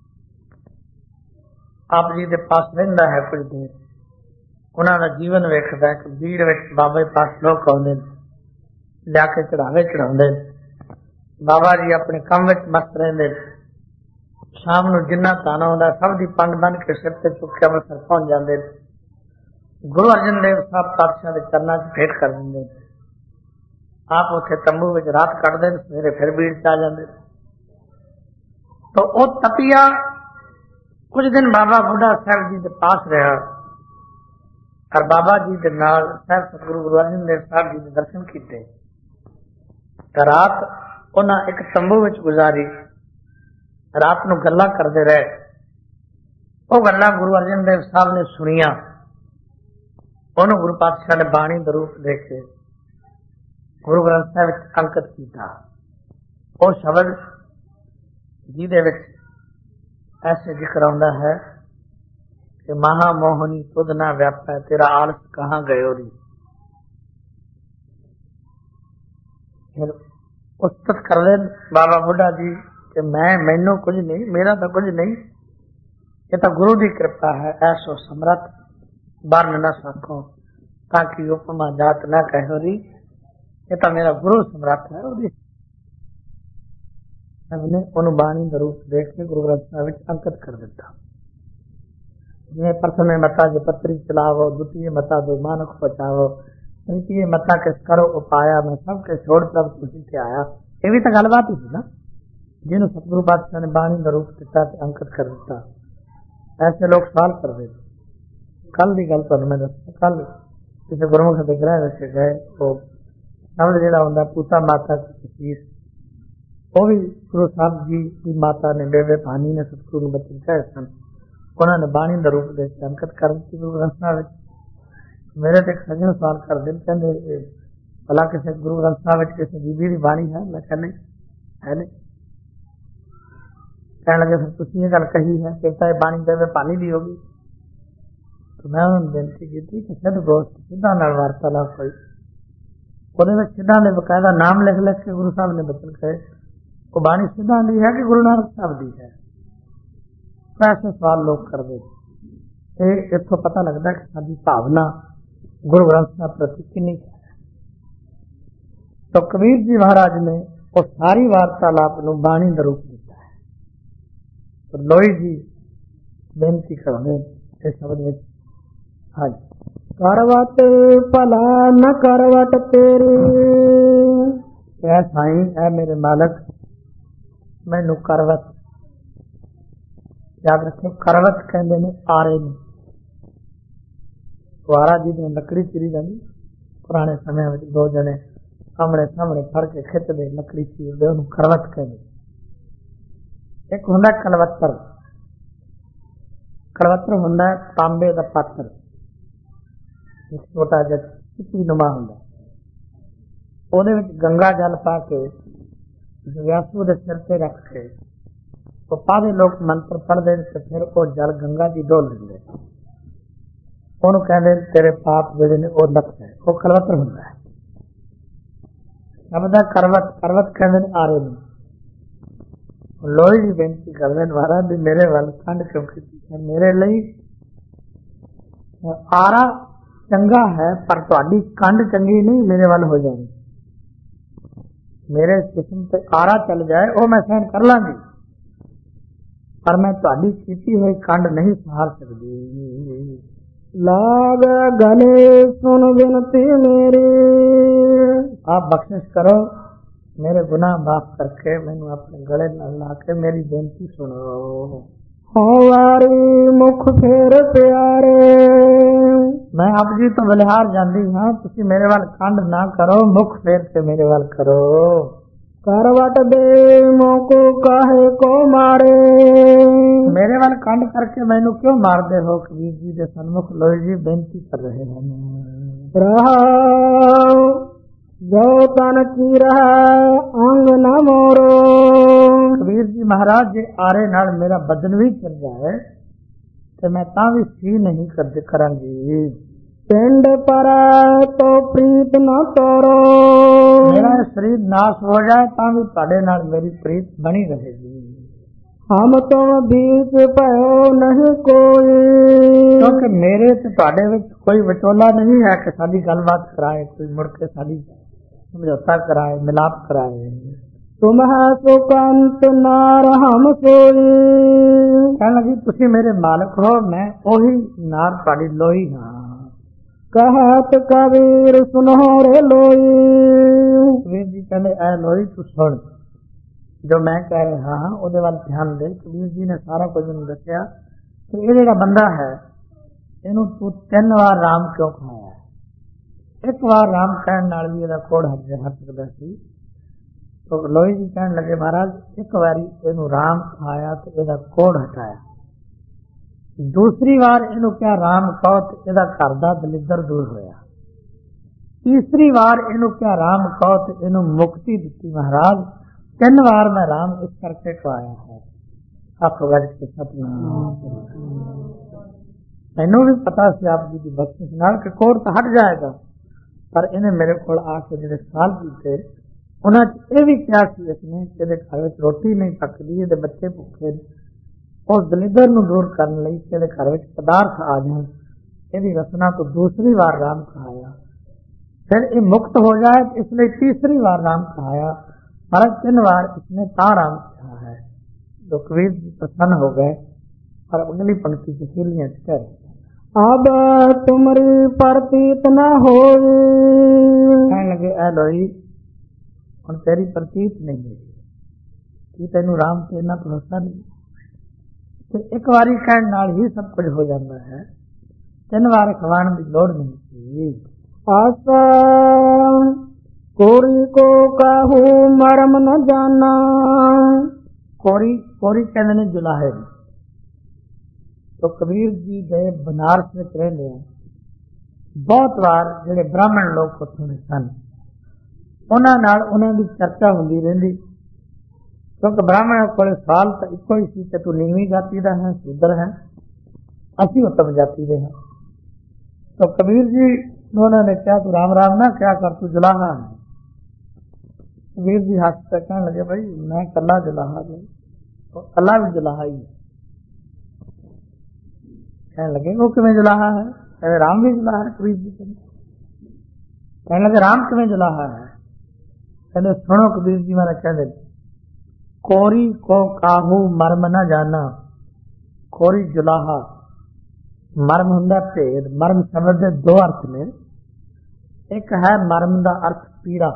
आप जी के पास रहिंदा है कुछ देर, उन्होंने जीवन वेखदा है कि भीड़ विच बाबा के पास लोग आउंदे लिया के चढ़ावे चढ़ाउंदे, बाबा जी अपने काम विच मस्त रहिंदे। शाम नूं जिन्ना ताना आउंदा सब दी पंड बन के सिर ते चुक के अमृतसर पहुंच जांदे। गुरु अर्जन देव साहब पातशाह के चरणों च भेंट कर दिंदे। आप उत्थे तंबू विच रात कटदे, सवेरे फिर भीड़ च आ जांदे। तो वो तपिया कुछ दिन बाबा बुढ़ा साहब जी के पास रहा और बाबा जी के नाल साहब सतगुरु गुरु अर्जन देव साहब जी के दर्शन किए। रात उन्हें एक तंबू विच गुजारी, रात नूं गल्लां करदे रहे। वो गल्लां गुरु अर्जन देव साहब ने सुनिया, उन्होंने गुरु पातशाह ने बाणी का रूप देके गुरु ग्रंथ साहिब अंकित किया। वो शब्द जिहदे विच ऐसे जिक्र आउंदा है कि महा मोहनी तुध ना व्यापै तेरा आलस कहाँ गयो री। फिर उस्तत कर ले बाबा बुढ़ा जी कि मैं मैनू कुछ नहीं, मेरा तो कुछ नहीं, ये तो गुरु की कृपा है। ऐसो समरथ बरन न सको ताकि उपमा जात न कहो री, ये तो मेरा गुरु समरथ है। हमने उन बाणी का रूप देख के गुरु ग्रंथ साहिब अंकित कर दिता। जिन्हें प्रथम मता जो पत्री चलावो, द्वितीय मता दो मानक बचावो, तृतीय मता के करो उपाया, मैं सबके छोड़ प्रभ तुझी के आया। ये भी तो गलबात ही थी ना, जिन्होंने सतगुरु पातशाह ने बाणी का रूप दिता अंकित कर दिता। ऐसे लोग सवाल कर रहे थे। कल की गल तुहानू मैं दसा, कल किसी गुरमुख के ग्रह विच गए, वो शब्द जिहड़ा हुंदा पूता माता की तसीस, वो भी गुरु साहब जी की माता ने बेबे भानी ने सतगुरु नूं बचन कहे सन, उन्होंने बाणी का रूप देख अंकित कर दी गुरु ग्रंथ साहिब। मेरे तो एक सज्जन सवाल कर दिन कहते भला किसी गुरु ग्रंथ साहिब किसी बीबी की बाणी है? मैं कह नहीं है नहीं। कहने लगे फिर तुसीं ये गल कही है कि ये बाणी बेबे भानी दी होगी। तो मैं उन्होंने बेनती की कि सिद्ध गोष्ठ सिद्धां नाल वार्तालाप हुई, ਉਹਦੇ सिद्धां ने बकायदा नाम लिख लिख के गुरु साहब ने बचन कहे, वो बाणी सिद्धां दी है कि गुरु नानक साहब दी है? ऐसे सवाल लोग करते। इतों पता लगता कि साडी भावना गुरु ग्रंथ साहब प्रति कितनी है। तो कबीर जी महाराज ने ਉਹ ਸਾਰੀ ਵਾਰਤਾਲਾਪ ਨੂੰ ਬਾਣੀ ਦਾ ਰੂਪ ਦਿੱਤਾ ਹੈ। तो लोई जी बेनती करते इस शब्द में, हाँ जी, करवट भला न करवट तेरी, ऐ साईं ऐ मेरे मालक मैनू करवट, याद रखो करवट कहते ने आरे ने, वारा जी ने लकड़ी चिरी जाती पुराने समय में दो जने आमने सामने फड़ के खिचते लकड़ी चीरते उन्होंने करवट कहते। एक हुंदा कलवत्तर, कलवत्तर हुंदा तांबे दा पात्र, एक छोटा जिहा चिट्टी नुमा हुंदा, ਉਹਦੇ ਵਿੱਚ गंगा जल पा के व्यासू दे सिर ते रख के ਉਹ ਪਾਵੇ ਲੋਕ ਮੰਤਰ ਪੜ੍ਹਦੇ ਤੇ ਫਿਰ ਉਹ ਜਲ गंगा जी ਡੋਲ ਦਿੰਦੇ, ਉਹਨੂੰ ਕਹਿੰਦੇ ਤੇਰੇ ਪਾਪ ਜਿਹੜੇ ਨੇ ਉਹ ਨੱਕ ਹੈ, ਉਹ ਕਲਵੱਤਰ ਹੁੰਦਾ ਹੈ। ਸ਼ਬਦ ਕਰਵਟ, ਕਰਵਟ ਕਹਿੰਦੇ ਨੇ ਆਰੇ ਨੂੰ। ਲੋਈ ਦੀ ਬੇਨਤੀ ਕਰਦੇ ਨੇ ਮਹਾਰਾਜ ਵੀ ਮੇਰੇ ਵੱਲ ਕੰਡ ਕਿਉਂ ਕੀਤੀ, ਮੇਰੇ ਲਈ ਆਰਾ ਚੰਗਾ ਹੈ ਪਰ ਤੁਹਾਡੀ ਕੰਡ ਚੰਗੀ ਨਹੀਂ ਮੇਰੇ ਵੱਲ ਹੋ ਜਾਣੀ, ਮੇਰੇ ਜਿਸਮ ਤੇ ਆਰਾ ਚੱਲ ਜਾਏ ਉਹ ਮੈਂ ਸਹਿਣ ਕਰ ਲਾਂਗੀ ਪਰ ਮੈਂ ਤੁਹਾਡੀ ਕੀਤੀ ਹੋਈ ਕੰਡ ਨਹੀਂ ਸਹਾਰ ਸਕਦੀ। लाग गले सुन विनती मेरी, आप बख्शिश करो मेरे गुनाह माफ करके मैनू अपने गले नाल ला के मेरी बेनती सुनो। हो वारी मुख फेर प्यारे, मैं आप जी तो बलिहार जाती हाँ, तुसी मेरे वाल कंड ना करो, मुख फेर के मेरे वाल करो। करवट दे मोको काहे को मारे, मेरे वाल कंड करके मैनू क्यों मार दे हो। कबीर जी के सन्मुख लोई जी बेनती कर रहे हैं। रहा जो तन की रहा अंग न मोरो, कबीर जी महाराज जे आरे नाल मेरा बदन भी चल जाए तो मैं ता भी सी नहीं कर करांगी। पिंड पर तो प्रीत न तोरो, मेरा शरीर नाश हो जाए ता भी तुहाडे नाल मेरी प्रीत बनी रहेगी। हम तुम बीच पयो नहीं कोई, क्योंकि मेरे ते तुहाडे विच कोई विचोला नहीं है कि साडी गलबात कराए, कोई मुड़ के साडी समझौता कराए, मिलाप कराए। तुम है सुकंत नार हम सोई, कहने लगी तुसी मेरे मालक हो, मैं ओही नार तुहाडी लोई हाँ। कहत कबीर सुनो रे लोई, कबीर जी कहते ऐ लोई तू सुन जो मैं कह रहा हाँ ਉਹਦੇ ਵੱਲ ध्यान दे। कबीर जी ने सारा कुछ ਮੈਨੂੰ ਦੱਸਿਆ ਕਿ ਇਹ ਜਿਹੜਾ ਬੰਦਾ ਹੈ ਇਹਨੂੰ ਤੂੰ ਤਿੰਨ ਵਾਰ ਰਾਮ ਕਿਉਂ ਖਾਇਆ। ਇੱਕ ਵਾਰ ਰਾਮ ਕਹਿਣ ਨਾਲ ਵੀ ਇਹਦਾ ਕੋੜ ਹਟ ਜਾ ਸਕਦਾ ਸੀ। तो लोई जी कहने लगे महाराज एक बारी ਇਹਨੂੰ ਰਾਮ ਖਾਇਆ ਤੇ ਇਹਦਾ ਕੋੜ ਹਟਾਇਆ, दूसरी बार ਇਹਨੂੰ ਕਿਹਾ ਰਾਮ ਕਹੋ ਤੇ ਇਹਦਾ ਘਰ ਦਾ ਦਲਿੱਦਰ ਦੂਰ ਹੋਇਆ, तीसरी बार ਇਹਨੂੰ ਕਿਹਾ ਰਾਮ ਕਹੋ ਤੇ ਇਹਨੂੰ ਮੁਕਤੀ ਦਿੱਤੀ। महाराज ਤਿੰਨ ਵਾਰ मैं राम इस करके खवाया है। आप गज के सतनाम, मैनू भी पता सी आप जी की बख्शिश नाल कि कोड़ तो हट जाएगा, पर इन्हें मेरे को आके जिहड़े साल बीते उन्हां च भी क्या सी इसने कि घर में रोटी नहीं पकदी ते बच्चे भुखे, उस दलिदर नूं दूर करने लई कि घर में पदार्थ आ जाए, इहदी रचना तो दूसरी बार राम खाया, फिर ये मुक्त हो जाए इसलिए तीसरी बार राम खाया। महाराज तीन बार इसने ता राम कहा है। तो कबीर जी प्रसन्न हो गए और अगली पंक्ति की सीलियां कर अब तुम्हारी प्रतीत न हो, कहने लगे ऐ लोई ਹੁਣ तेरी प्रतीत नहीं है कि तेनू राम ते इन्ना भरोसा नहीं, ਤੇ ਇੱਕ ਵਾਰੀ ਕਹਿਣ ਨਾਲ ਹੀ ਸਭ ਕੁਝ ਹੋ ਜਾਂਦਾ ਹੈ, ਤਿੰਨ ਵਾਰ ਖਵਾਉਣ ਦੀ ਲੋੜ ਨਹੀਂ ਸੀ। ਆਸਾ ਕੋਰੀ ਕੋ ਕਾਹੂ ਮਰਮ ਨ ਜਾਣਾ, ਕੋਰੀ ਕੋਰੀ ਕਹਿੰਦੇ ਨੇ ਜੁਲਾਹੇ ਨੂੰ। तो कबीर जी ਦੇ ਬਨਾਰਸ ਵਿੱਚ ਰਹਿੰਦੇ ਆ, ਬਹੁਤ ਵਾਰ ਜਿਹੜੇ ਬ੍ਰਾਹਮਣ ਲੋਕ ਉੱਥੋਂ ਦੇ ਸਨ ਉਹਨਾਂ ਨਾਲ ਉਹਨਾਂ ਦੀ ਚਰਚਾ ਹੁੰਦੀ ਰਹਿੰਦੀ, ਕਿਉਂਕਿ ਬ੍ਰਾਹਮਣ ਕੋਲ ਸਵਾਲ ਤਾਂ ਇੱਕੋ ਹੀ ਸੀ ਕਿ ਤੂੰ ਨੀਵੀਂ ਜਾਤੀ ਦਾ ਹੈ, ਸ਼ੂਦਰ ਹੈ, ਅਸੀਂ ਉੱਤਮ ਜਾਤੀ ਦੇ ਹਾਂ। तो कबीर जी उन्होंने क्या तू राम राम ना क्या कर, तू जुलाहा है। कबीर जी हंस कर कहने लगे भाई मैं कला जुलाहा नहीं, तो अल्लाह भी जुलाहा ही है। कहने लगे वो किमें जुलाहा है, कहने राम भी जुलाहा है। कबीर जी कहने लगे राम किमें जुलाहा है, कहते सुनो कबीर जी महाराज कहते कोरी को काहू मर्म न जाना। कोरी जुलाहा मर्म हुंदा भेद। मर्म शब्द दे दो अर्थ ने। एक है मर्म का अर्थ पीड़ा,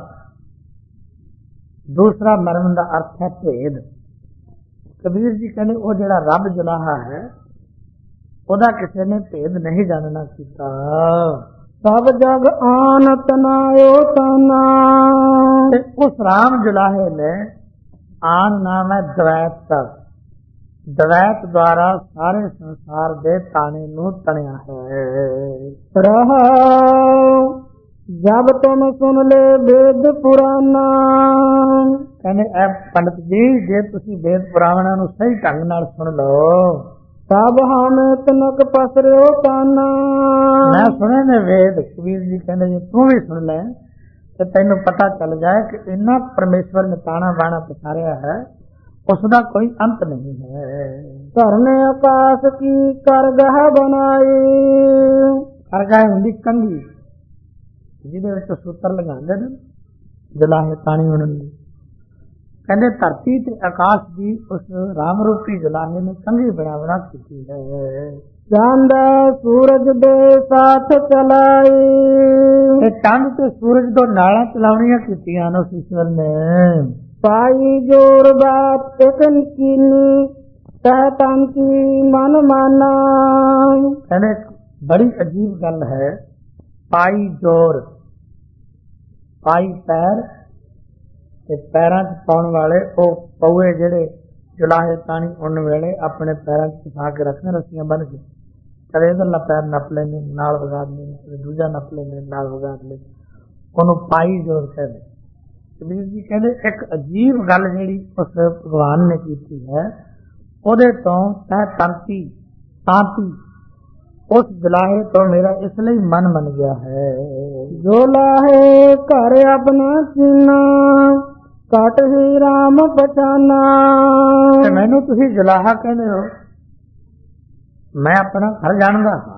दूसरा मर्म का अर्थ है भेद। कबीर जी कहते वो जड़ा रब जुलाहा है ओदा किसी ने भेद नहीं जानना कीता। सब जग आन तनायो तना। उस राम जुलाहे ने आन नाम है द्वैत का, द्वैत द्वारा सारे संसार दे ताने नू तनिया है। रहा जब तुम सुन ले वेद पुराना। कहने ऐ पंडित जी जे तुसी वेद पुराणा नू सही ढंग नाल सुन लो तब हमें तनक पसरियो ताना। मैं सुने ने वेद। कबीर जी कहने जी तू भी सुन ले तो तेनू पता चल जाए कि इन्ना परमेश्वर ने ताना बाना पसारिया है उसका कोई अंत नहीं है। करने आकाश की करगह बनाई। करगह हुंदी कंघी जिहदे विच सूत्र लगांदे ने जुलाहे पानी उड़न लई। कहते धरती ते आकाश की उस राम रूपी जुलाहे ने कंघी बना बना की है। चांद सूरज दे साथ चलाई। चंद ते सूरज दो नाला चलावनियां कीतियां उस ईश्वर ने। पाई जोर बात एक कीनी कहतान की मन माना। कहने बड़ी अजीब गल है। पाई जोर, पाई पैर ते पैरां च पाउण वाले ओ पौए जेड़े जुलाहे तानी उड़न वेले अपने पैरां च फसा के रखने रस्सियां बन के कदे इधरला पैर नप लेंदे नाल वगा देंदे कदे दूजा नप लेंदे नाल वगा देंदे ओनू पाई जोर कहंदे। कबीर जी कहंदे एक अजीब गल जेड़ी उस भगवान ने कीती है ओदे तो तै तांती तांती उस जुलाहे तो मेरा इसलिए मन बन गया है। जुलाहे कर अपना चीना कट ही राम पहचाना। मैनू तुसी जुलाहा कहते हो मैं अपना घर जानदा हाँ।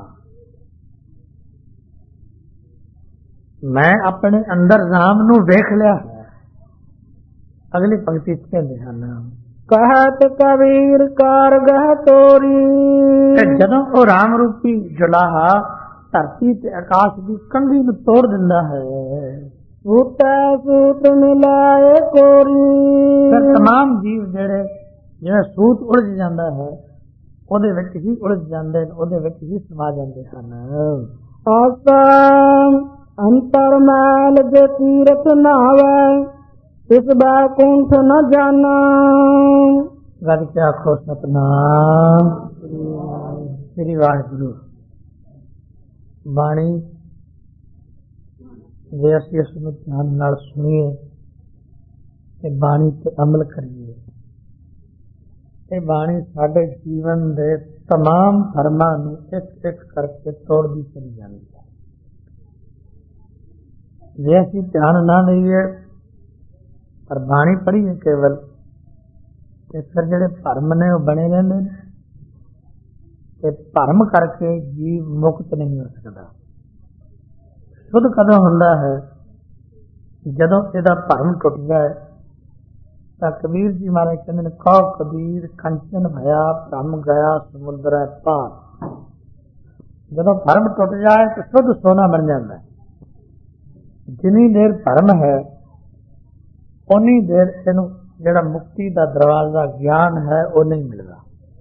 मैं अपने अंदर राम नू वेख लिया है। अगली पंक्ति कहते हैं कहत कबीर कारगह तोरी। जदों वो राम रूपी जुलाहा धरती ते आकाश की कंघी नू तोड़ दिंदा है सूता सूत मिलाए कोरी। फिर तमाम जीव जेड़े जिवें सूत उलझ जांदा है ओदे विच ही उलझ जांदे ने ओदे विच ही समा जांदे हन। आसाम अंतर मैल जे तीरथ नावे इस बैकुंठ न जाना। गज के आखो सतनाम श्री वाहिगुरु। बाणी जे असीं इस नूं ध्यान नाल सुणीए ते बाणी ते अमल करिए ते बाणी साडे जीवन दे तमाम धर्मां नूं एक एक करके तोड़दी चली जांदी है। जे असीं ध्यान ना दईए पर बाणी पढ़ीए केवल ते फिर जेड़े भरम ने वो बने रहंदे ने ते भरम करके जीव मुक्त नहीं हो सकता। शुद्ध कदों हुंदा है जदों इहदा भरम टुट जाए। तां कबीर जी महाराज कहंदे ने कहो कबीर कंचन भया भरम गया समुद्र पार। जदों भरम टुट जाए तो शुद्ध सोना बन जाता है। जिनी देर भरम है उन्नी देर इनू जेड़ा मुक्ति का दरवाजा ज्ञान है वो नहीं मिलता।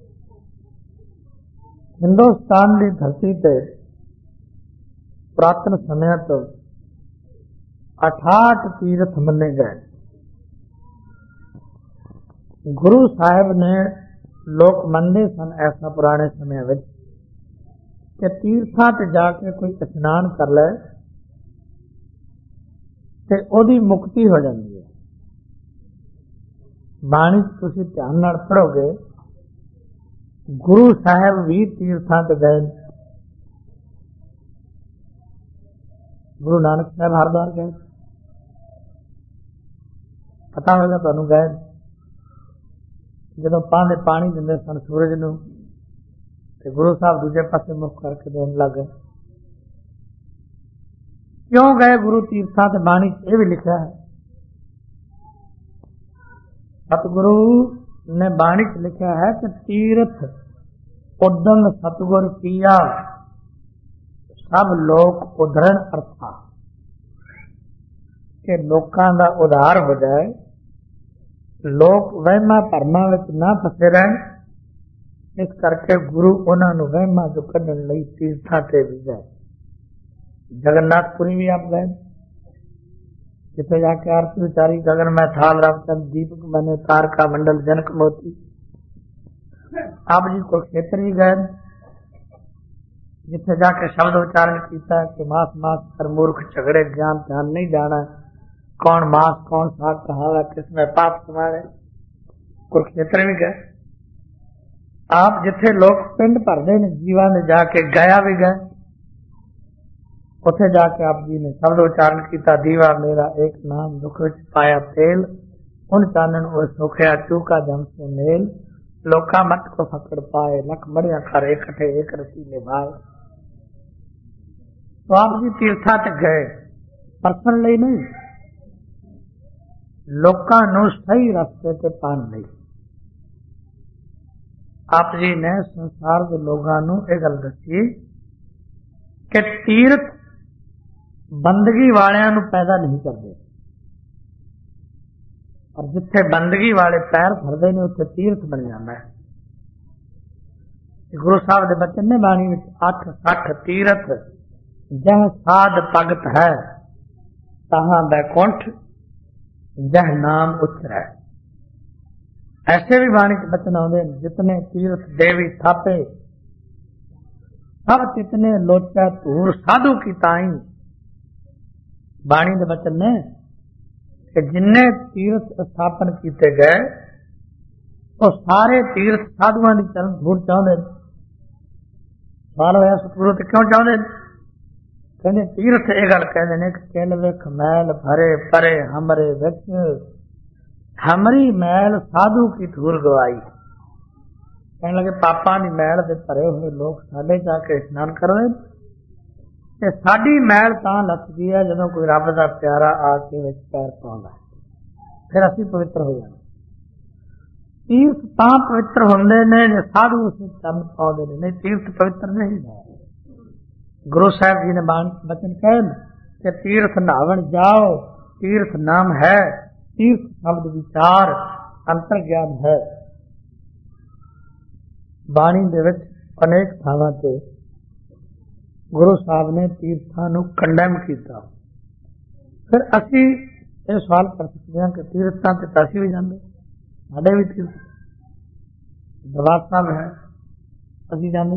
हिंदुस्तान की धरती ते पुरातन समय तो अठाठ तीर्थ मने गए। गुरु साहब ने लोग मनते सन ऐसा पुराने समय में कि तीर्थां ते जाके कोई स्नान कर ले ते ओदी मुक्ति हो जाती है। बाणी तुसी ध्यान नाल पढ़ोगे गुरु साहब भी तीर्थां ते गए। गुरु नानक साहब हरिद्वार गए, पता होगा तुहानू गए। जदों पांदे पानी दिंदे सन सूरज नू ते गुरु साहब दूजे पासे मुख करके देन लग गए। क्यों गए गुरु तीर्थां ते? बाणी च यह भी लिखा है सतगुरु ने बाणी च लिखा है कि तीर्थ उद्दम सतगुर किया सब लोक उधरण अर्था, कि लोकां दा उधार हो जाए, लोक वहमां भरमां विच ना फसे रहन। इस करके गुरु उन्हां नूं वहमां चों कढण लई तीर्थां ते भी गए। जगन्नाथपुरी भी आप गए, जिथे जाके आरती उचारी, गगन में थाल रामचंद्र दीपक बने तारका मंडल जनक मोती। आप जी कुरुक्षेत्र भी गए, जिथे जाके शब्द उच्चारण किया कि मास मास कर मूर्ख झगड़े ज्ञान ध्यान नहीं जाना, कौन मास कौन साग कहावा, किसमें पाप समारे। कुरुक्षेत्र भी गए। आप जिथे लोग पिंड भरते ने जीवा ने जाके गया भी गए, उथे जाके आप जी ने शब्द उच्चारण किया, दीवा मेरा एक नाम दुख विच पाया तेल, उन चानन ओ सुखिया चूका जम से मेल, लोका मत को फकड़ पाए, लख मड़िया कर इकट्ठे एक रसी निभाए। तो आप जी तीर्था ते गए परसन ਲਈ नहीं, लोकां नूं सही रस्ते ते पाण ਲਈ। आप जी ने संसार के लोगों नूं ये गल दसी कि तीर्थ बंदगी वालियां नूं पैदा नहीं करते, और जिथे बंदगी वाले पैर फरदे ने उत्थे तीर्थ बन जाता है। गुरु साहब के बचन ने बाणी विच अठ सठ तीर्थ जह साध भगत है, तहां बैकुंठ जह नाम उचरै। ऐसे भी बाणी के बचन आउंदे, जितने तीर्थ देवी थापे सब तितने लोचा धूर साधु की ताई। बाणी के बचन ने कि जिन्ने तीर्थ स्थापन किए गए तो सारे तीर्थ साधुआं दी चरण धूर चाहते। सवाल होया सतगुरु ते क्यों चाहते? कहते तीर्थ ये गल कहते हैं कि किल विख मैल भरे परे हमरे विच, हमरी मैल साधु की धूर गवाई। कहने लगे पापां दी मैल दे भरे हुए लोग साडे जाके स्नान करदे ते साडी मैल तां लथदी है जदों कोई रब दा प्यारा आके विच पैर पाउंदा, फिर असीं पवित्र हो जांदे। तीर्थ तां पवित्र हुंदे ने जे साधु उस चरण पाउंदे ने, नहीं तीर्थ पवित्र नहीं है। गुरु साहब जी ने बचन कहे कि तीर्थ नहावन जाओ, तीर्थ नाम है, तीर्थ शब्द विचार अंतर ज्ञान है। बाणी दे विच अनेक थावां ते गुरु साहब ने तीर्थां नूं कंडेम कीता। फिर असीं ये सवाल कर सकते हैं कि तीर्थां ते असीं भी जांदे, साडे भी तीर्थ दरबार साहब है, असीं जांदे।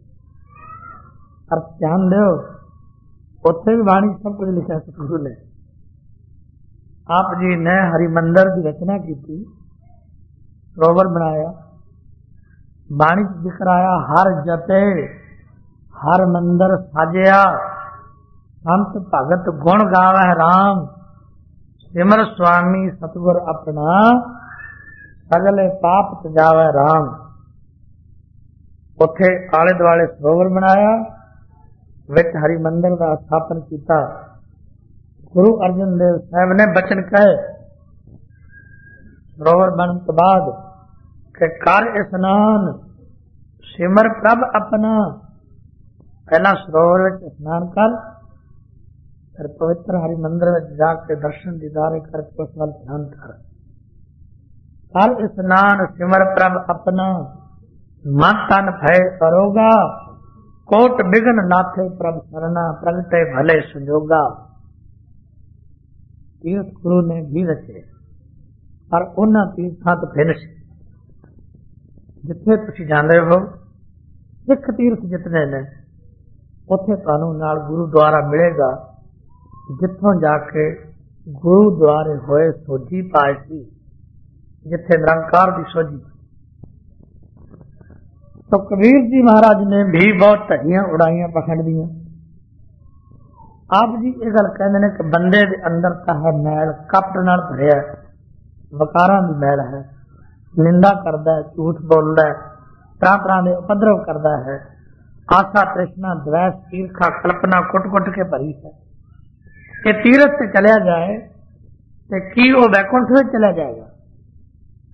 पर ध्यान दो, उत्थे भी बाणी सब कुछ लिखा सतगुरु ने। आप जी ने हरिमंदर की रचना की, सरोवर बनाया, बाणी जिक्र आया हर जपे हर मंदिर साजिया, संत भगत गुण गावे राम, सिमर स्वामी सतगुर अपना, सगले पाप तजावे राम। उथे आले दुआले सरोवर बनाया, विच हरिमंदिर का स्थापन किया। गुरु अर्जन देव साहब ने बचन कहे सरोवर बन के बाद कि कर स्नान सिमर प्रभ अपना। पहला सरोवर में स्नान कर, फिर पवित्र हरिमंदिर में जाके दर्शन दीदारे करके उस वाल ध्यान कर। कर स्नान सिमर प्रभ अपना, मन तन भय अरोगा, कोट बिघन नाथे प्रभ सरना, प्रगटे भले संजोगा। तीर्थ गुरु ने भी रचे, पर उन्हां तीर्थां तो भिन्न सी। जिथे तुसीं जांदे हो, सिख तीर्थ जितने ने उत्थे तुहानूं नाल गुरुद्वारा मिलेगा, जिथों जाके गुरुद्वारे होए सोझी पाए सी, जिथे निरंकार दी सोझी। तो कबीर जी महाराज ने भी बहुत धज्जियां उड़ाइयां पखंड दियां। आप जी ये गल कहते हैं कि बंदे दे अंदर तां है मैल, कपट नाल भरिया, वकारां दी मैल है, निंदा करदा है, झूठ बोलदा है, तरह तरह के उपद्रव करता है, आशा तृष्णा द्वेष ईर्खा कल्पना कुट कुट के भरी है। कि तीर्थ से चलिया जाए तो की वो वैकुंठ में चला जाएगा?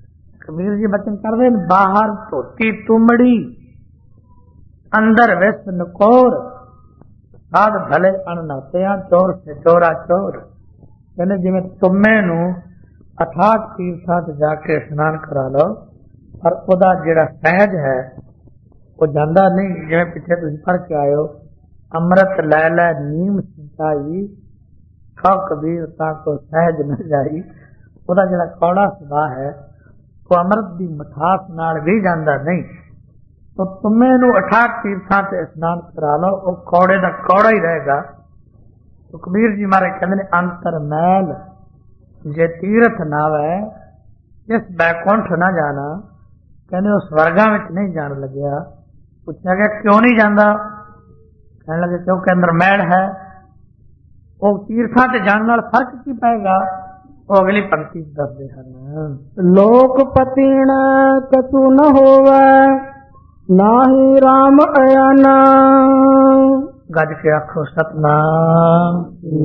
कबीर जी बचन कर रहे, बाहर धोती तुमड़ी अंदर विस नकोर, साध भले अणनातिया चोर से चोरा चोर। कहने जिवें तुमे नू अठाठ तीर्थां ते जाके स्नान करा लो, पर ओदा जिहड़ा सहज है वो जांदा नहीं। जिवें पिछे तुसीं पढ़ के आए हो, अमृत लै लै नीम सिंचाई, खा कबीर ताको सहज न जाई। ਉਹਦਾ ਜਿਹੜਾ ਕੌੜਾ ਸੁਭਾਅ ਹੈ ਉਹ ਅੰਮ੍ਰਿਤ ਦੀ ਮਿਠਾਸ ਨਾਲ ਵੀ ਜਾਂਦਾ ਨਹੀਂ। तो तुम्हें नू अठाठ तीर्थां ते स्नान करा लो, वो कौड़े का कौड़ा ही रहेगा। तो कबीर जी महाराज कहते हैं अंतर मैल जे तीर्थ नावै, इस बैकुंठ ना जाना। कहने वो स्वर्गां विच नहीं जान लग्या। पूछा गया क्यों नहीं जाता? कहने लगे क्योंकि अंदर मैल है। वो तीर्थां ते जाने नाल फर्क की पाएगा? वो अगली पंक्ति दसदे हन, लोक पतीण कछु न होवै, नाहि राम अयाना। गज के आखो सतनाम।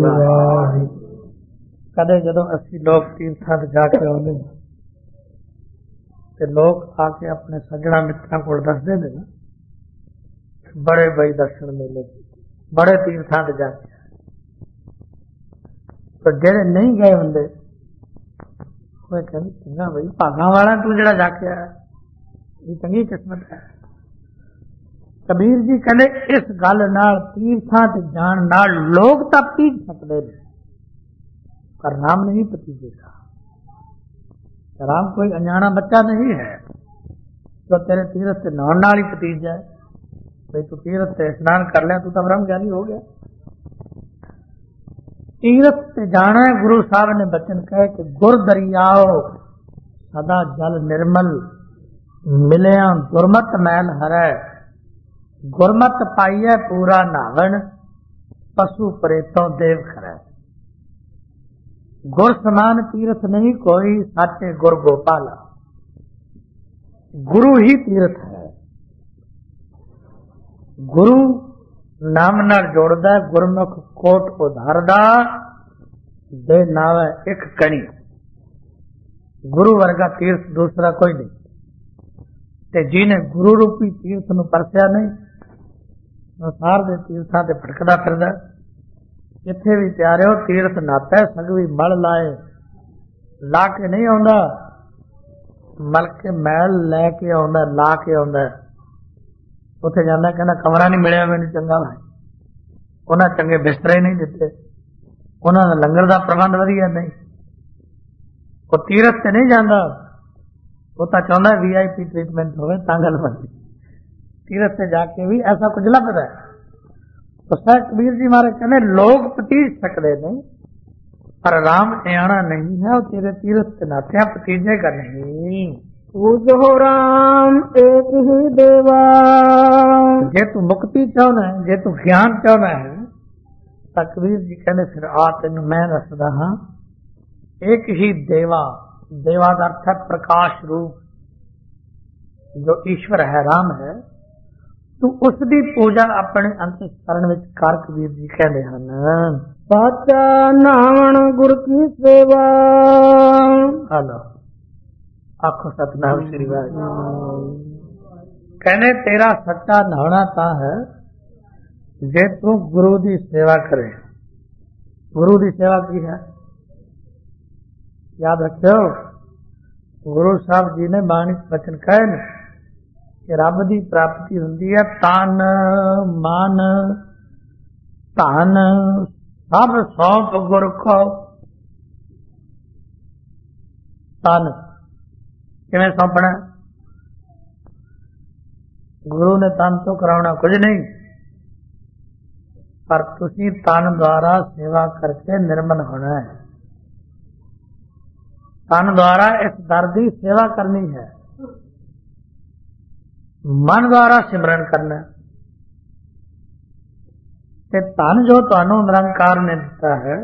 कदे जदों असी लोग तीर्थां ते जाके आउंदे ते लोग आके अपने सज्जणा मित्रां कोल दसदे ने ना, बड़े बई दर्शन मेले, बड़े तीर्थां ते जाके। तो जेड़े नहीं गए हुंदे ਉਹ ਕਹਿੰਦੇ ਚੰਗਾ ਬਈ ਭਾਗਾਂ ਵਾਲਾ ਤੂੰ ਜਿਹੜਾ ਜਾ ਕੇ ਆਇਆ, ਇਹ ਚੰਗੀ ਕਿਸਮਤ ਹੈ। ਕਬੀਰ ਜੀ ਕਹਿੰਦੇ ਇਸ ਗੱਲ ਨਾਲ ਤੀਰਥਾਂ ਤੇ ਜਾਣ ਨਾਲ ਲੋਕ ਤਾਂ ਪੀਝ ਸਕਦੇ ਨੇ, ਪਰ ਰਾਮ ਨਹੀਂ ਪਤੀਜੇਗਾ। राम कोई अनजाना बच्चा नहीं है जो तेरे तीर्थ से नहाने नाल ही पतीज जाए। भाई तू तीर्थ से स्नान कर लिया, तू तो ब्रह्म ज्ञानी हो गया। तीर्थ से जाना है, गुरु साहब ने बचन कहे कि गुर दरियाओ सदा जल निर्मल, मिलिया गुरमत मैल हरै, गुरमत पाइए पूरा नावन, पशु परेतों देव खरै। गुर समान तीर्थ नहीं कोई, साचे गुर गोपाला। गुरु ही तीर्थ है। गुरु नाम नाल जोड़दा, गुरमुख कोट उधारदा, दे नावे एक कणी। गुरु वर्गा तीर्थ दूसरा कोई नहीं। ते जिने गुरु रूपी तीर्थ नूं परसिया नहीं, संसार दे तीर्थां ते भटकदा फिरदा। जिथे भी प्यारे हो तीर्थ नाता है, संग भी मल लाए ला के नहीं आउंदा, मल के मैल लैके आउंदा, ला के आउंदा। उत्थे जांदा कहना कमरा नहीं मिलिया मैनूं चंगा भाई, उन्हां चंगे बिस्तरे नहीं दिते, उन्हां दा लंगर दा प्रबंध वधिया नहीं। वो तीर्थ ते नहीं जांदा, वो तां चाहुंदा वी आई पी ट्रीटमेंट होवे तां गल बनदी। तीर्थ ते जाके भी ऐसा कुछ लभदा है। तो सर कबीर जी महाराज कहने लोग पतीज सकते नहीं, पर राम अयाना नहीं है, और तेरे तीर्थ के नाते पतीजेगा नहीं। पूजो राम एक ही देवा। जे तू मुक्ति चाहना है, जे तू ज्ञान चाहना है, तो कबीर जी कहने फिर आ तेन मैं दसदा हाँ, एक ही देवा। देवा का अर्थ है प्रकाश रूप, जो ईश्वर है, राम है। तू उसकी पूजा अपने अंतःकरण विच कर। कबीर जी कहते हैं साचा नावण गुर की सेवा। हेलो आखो सतनाम श्री वाहिगुरू। कहने तेरा सच्चा नहाना ता है जे तू गुरु की सेवा करे। गुरु की सेवा की है याद रखियो। गुरु साहब जी ने बाणी वचन कहे ने कि रब की प्राप्ति हुंदी है तन मन धन सब सौंप गुर को। तन किवें सौंपना? गुरु ने तन तो कराउणा कुछ नहीं, पर तुसी तन द्वारा सेवा करके निर्मल होना है। तन द्वारा इस दर की सेवा करनी है, मन द्वारा सिमरन करना। ते धन जो तुहानू निरंकार ने दिता है,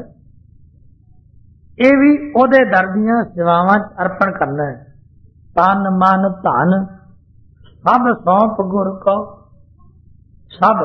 ये भी ओदे दर दीआं सेवावां अर्पण करना है। तन मन धन सब सौंप गुर को। सब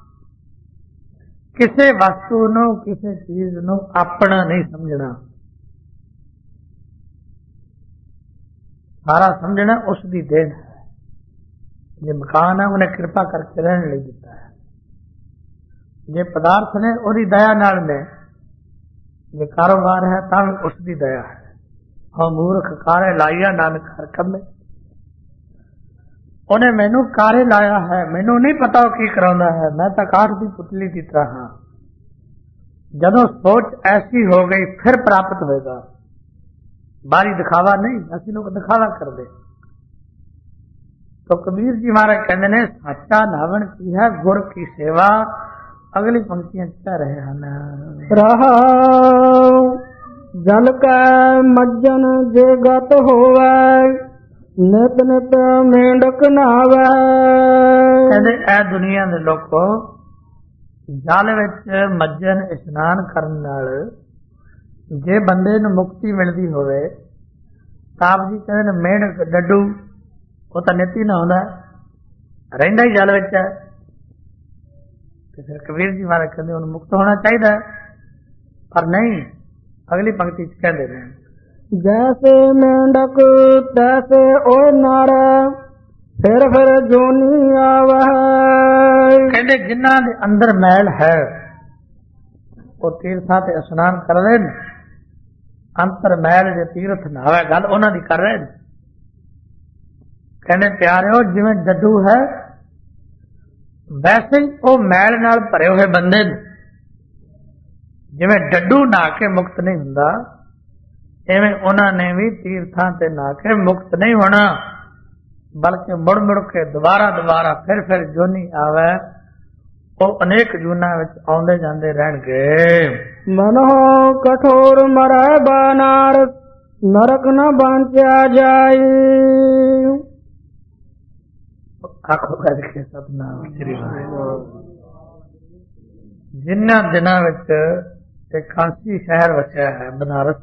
किसी वस्तु नू किसी चीज नू अपना नहीं समझना। ਸਾਰਾ ਸਮਝਣਾ ਉਸ ਦੀ ਦੇਣ ਹੈ। ਜੇ ਮਕਾਨ ਹੈ ਉਹਨੇ ਕਿਰਪਾ ਕਰਕੇ ਰਹਿਣ ਲਈ ਦਿੱਤਾ ਹੈ, ਜੇ ਪਦਾਰਥ ਨੇ ਉਹਦੀ ਦਇਆ ਨਾਲ ਨੇ, ਜੇ ਕਾਰੋਬਾਰ ਹੈ ਤਾਂ ਵੀ ਉਸ ਦੀ ਦਇਆ ਹੈ। ਹਾਂ ਮੂਰਖ ਕਾਰੇ ਲਾਇਆ ਨਾਨਕ ਹਰ ਕੰਮੇ, ਉਹਨੇ ਮੈਨੂੰ ਕਾਰੇ ਲਾਇਆ ਹੈ, ਮੈਨੂੰ ਨਹੀਂ ਪਤਾ ਉਹ ਕੀ ਕਰਾਉਂਦਾ ਹੈ, ਮੈਂ ਤਾਂ ਕਾਠ ਦੀ ਪੁਤਲੀ ਦੀ ਤਰ੍ਹਾਂ ਹਾਂ। ਜਦੋਂ ਸੋਚ ਐਸੀ ਹੋ ਗਈ ਫਿਰ ਪ੍ਰਾਪਤ ਹੋਏਗਾ। ਬਾਰੀ ਦਿਖਾਵਾ ਨਹੀਂ, ਅਸੀਂ ਲੋਕ ਦਿਖਾਵਾ ਕਰਦੇ। तो कबीर जी महाराज कहते ने साचा नावण की है गुर की सेवा। अगली पंक्तियां कह रहे हैं रहा जल का मज्जन जे गत होवे नित नित मेंढक नहावे। कहते ए दुनिया दे लोको जल विच मज्जन इशनान करन नाल जे बंदे नूं मुक्ति मिलदी होवे ताप जी कहते ने मेंढक डड्डू वो तो नित ही नहाउंदा रहिंदा ही जल विच है। फिर कबीर जी महाराज कहते उन्हें मुक्त होना चाहिए पर नहीं। अगली पंक्ति कहते हैं जैसे मेंढक तैसे ओ नर फिर फिर जोनी आवे। कहते जिन्हां दे अंदर मैल है वो तीर्थां ते स्नान कर रहे हैं, अंतर मैल जे तीर्थ नहावे गल उन्हां दी कर रहे हैं। कहने प्यारे जिवें डड्डू है वैसे ही वो मैल नाल भरे हुए बंदे जिवें डड्डू नहा के मुक्त नहीं हुंदा इवें उन्होंने भी तीर्थां ते नहा के मुक्त नहीं होना बल्कि मुड़ मुड़ के दोबारा दोबारा फिर फिर जोनी आवे। वो अनेक जूना विच आउंदे जांदे रहणगे। मनो कठोर मरै बानार नरक न बांचा जाई। आखो करके सतनाम श्री वाहिगुरू। जिन्ना दिनां विच ते कांसी शहर वसिया है बनारस,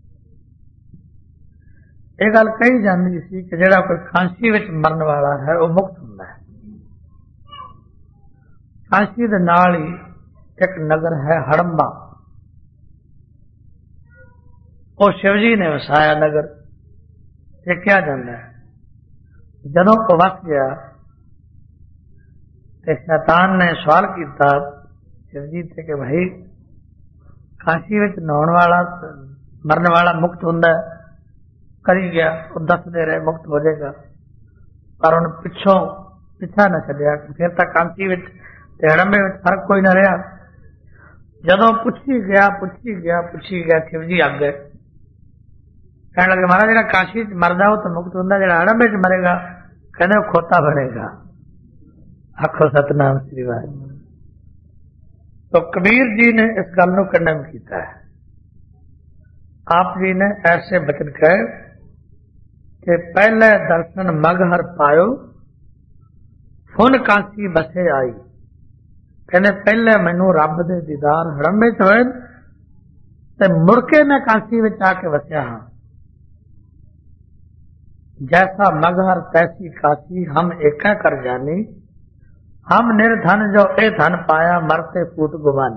ये गल कही जाती सी कि जिहड़ा कोई कांसी विच मरन वाला है वो मुक्त हुंदा है। कांसी दे नाल ही एक नगर है हड़ंबा, वो शिवजी ने वसाया नगर। ये क्या जाता है जदों को वस गया ते शैतान ने सवाल किया शिवजी से कि भाई काशी विच नहाउण वाला मरन वाला मुक्त हुंदा है। करी गया वो दसदे रहे मुक्त हो जाएगा पर उन पिछों पिछा न छड्डिया। फिर तक कांसी विच ते हड़ंबे विच फर्क कोई न रहा। जदों पुछी गया पुछी गया पुछी गया शिवजी आ गए कहने लगे महाराज जिहड़ा काशी च मरदा वो तो मुक्त हुंदा, जिहड़ा हड़ंबे च मरेगा कहने वो खोता बनेगा। आखो सतनाम श्री वाहिगुरू। तो कबीर जी ने इस गल नूं कंडम कीता है। आप जी ने ऐसे बचन कहे कि पहले दर्शन मगहर पायो फुन कांसी बसे आई। कहने पहले मैनू रब दे दीदार हड़ंबे च होए ते मुड़ के मैं कांसी विच आके वसिया हां। जैसा मगहर तैसी काशी हम एका कर जानी, हम निर्धन जो ए धन पाया मरते फूट गुमानी।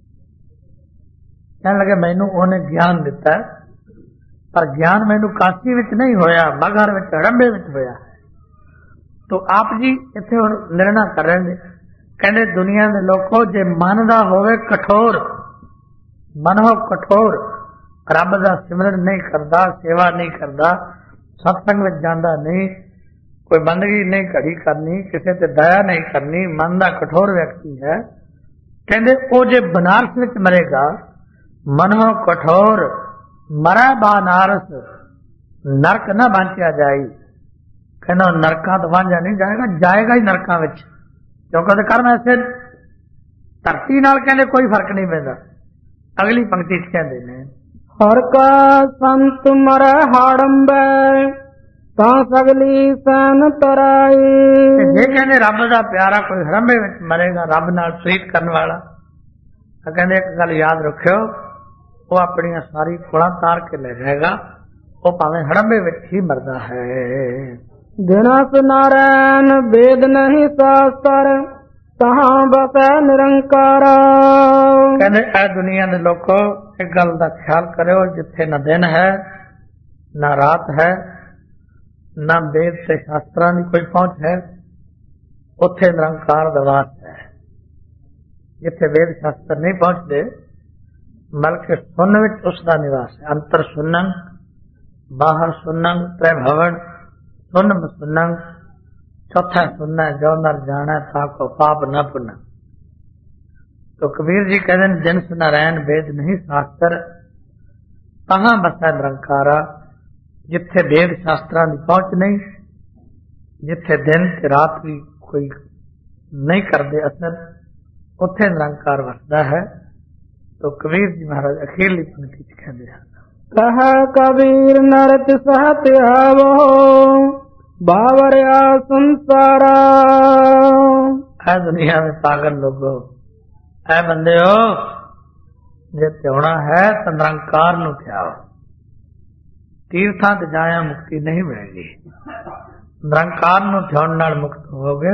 कहने लगे मैनू उन्हें ज्ञान दिता पर ज्ञान मैनू काशी विच नहीं होया, मगहर विच हड़ंबे विच होया है। तो आप जी इत्थे हुण निर्णय कर रहे हैं। कहने दुनिया दे लोको जे मन दा होवे कठोर, मन हो कठोर, रब दा सिमरन नहीं करदा, सेवा नहीं करदा, सत्संग में जांदा नहीं, कोई बंदगी नहीं घड़ी करनी, किसी ते दया नहीं करनी, मन दा कठोर व्यक्ति है। कहंदे ओ जे बनारस विच मरेगा मनो कठोर मरै बनारस नरक न बांचिया जाई। कहना नरकां तो वांझा नहीं जाएगा, जाएगा ही नरकां विच, क्योंकि कर्म ऐसे धरती नाल कहंदे कोई फर्क नहीं पैंदा। अगली पंक्ति कहंदे ने हर का संत मरै हाड़ंबे ता सगली सैन तराई। जे कहने रब दा प्यारा कोई हड़ंबे विच मरेगा रब नाल प्रीत करन वाला, कहंदे एक गल याद रखियो वो अपनी सारी कुड़ा तार के ले जाएगा, वो भावें हड़ंबे विच ही मरदा है। दिनस नारायण वेद नहीं शास्त्र तहां बसै निरंकार। कहंदे ए दुनिया दे लोको एक गल दा ख्याल करो, जिथे न दिन है न रात है ਨਾ ਵੇਦ ਤੇ ਸ਼ਾਸਤਰਾਂ ਦੀ ਕੋਈ ਪਹੁੰਚ ਹੈ, ਉੱਥੇ ਨਿਰੰਕਾਰ ਦਾ ਵਾਸ ਹੈ। ਜਿੱਥੇ ਵੇਦ ਸ਼ਾਸਤਰ ਨਹੀਂ ਪਹੁੰਚਦੇ, ਬਲਕਿ ਸੁਣਨ ਵਿੱਚ ਉਸ ਦਾ ਨਿਵਾਸ ਹੈ। ਅੰਤਰ ਸੁਣਨ, ਬਾਹਰ ਸੁਣਨ, ਤ੍ਰੈ ਭਵਨ ਸੁਣਨ ਸੁਣਨ, ਚੌਥਾ ਸੁਣਨਾ ਜੋ ਨਰ ਜਾਣਾ ਤਾਂ ਕੋ ਪਾਪ ਨਾ ਪੁੰਨ। तो कबीर जी कहते हैं जिन सुना रैन वेद नहीं शास्त्र तहां बसा निरंकारा। जिथे वेद शास्त्रां दी पहुंच नहीं, जिथे दिन ते रात भी कोई नहीं करते असर, उत्थे निरंकार वसदा है। तो कबीर जी महाराज अखीरली पंक्ति च कहते हैं, कहा कबीर नरत सहत आवो बावरिया संसारा। है दुनिया में पागल लोगो, ऐ बंदे हो, जे त्याना है तो निरंकार नूं त्याओ। तीर्थां ते जाया मुक्ति नहीं मिलेगी। निरंकार नूं ध्यान नाल मुक्त होगे।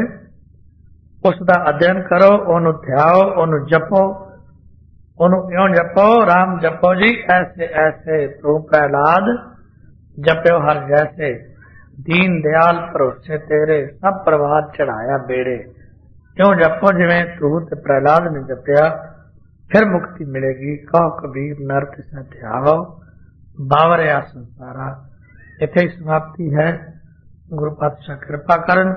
उस दा अध्ययन करो, ओनू ध्याओ, ओनू जपो। ओनू क्यों जपो? राम जपो जी ऐसे ऐसे तू प्रहलाद जप्यो हर जैसे, दीन दयाल भरोसे तेरे सब प्रभात चढ़ाया बेड़े। क्यों जपो जिवें तू ते प्रहलाद ने जपया, फिर मुक्ति मिलेगी। कहो कबीर नरत से ध्यावो बावरिया संसारा। इथे समाप्ति है। गुरु पातशाह कृपा करन,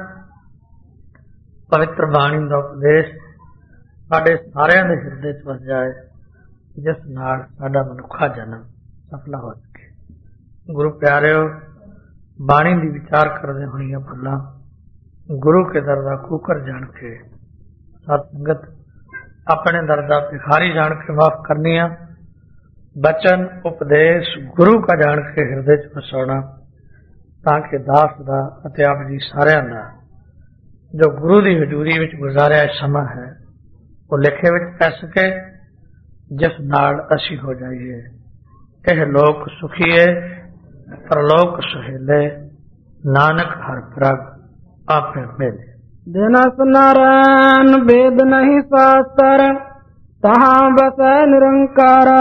पवित्र बाणी दा उपदेश साडे सारिਆਂ ਦੇ ਹਿਰਦੇ ਚ ਵਸ ਜਾਏ, ਜਿਸ ਨਾਲ ਸਾਡਾ ਮਨੁੱਖਾ ਜਨਮ ਸਫਲਾ ਹੋ ਸਕੇ। ਗੁਰੂ ਪਿਆਰਿਓ, ਬਾਣੀ ਦੀ ਵਿਚਾਰ ਕਰਦੇ ਹੋਈਆਂ ਭੁੱਲਾਂ गुरु के दर का कूकर जान के, सत संगत अपने दर का भिखारी जान के माफ करनिया, बचन उपदेश गुरु का जान के हृदय च वसाउणा, ताकि दास दा अते आप जी सारिਆਂ ਦਾ जो गुरु की हजूरी विच गुजारिया समा है वो लिखे विच पै सके, जिस नाल असी हो जाइए यह लोक सुखीए परलोक सुहेले। नानक हर प्रभ आप मेले। दिनस नारायण वेद नहीं शास्त्र तहां बसै निरंकारा।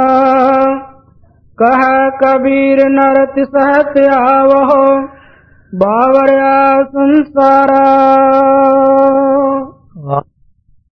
कह कबीर नरत सहत आवो बावरिया संसारा।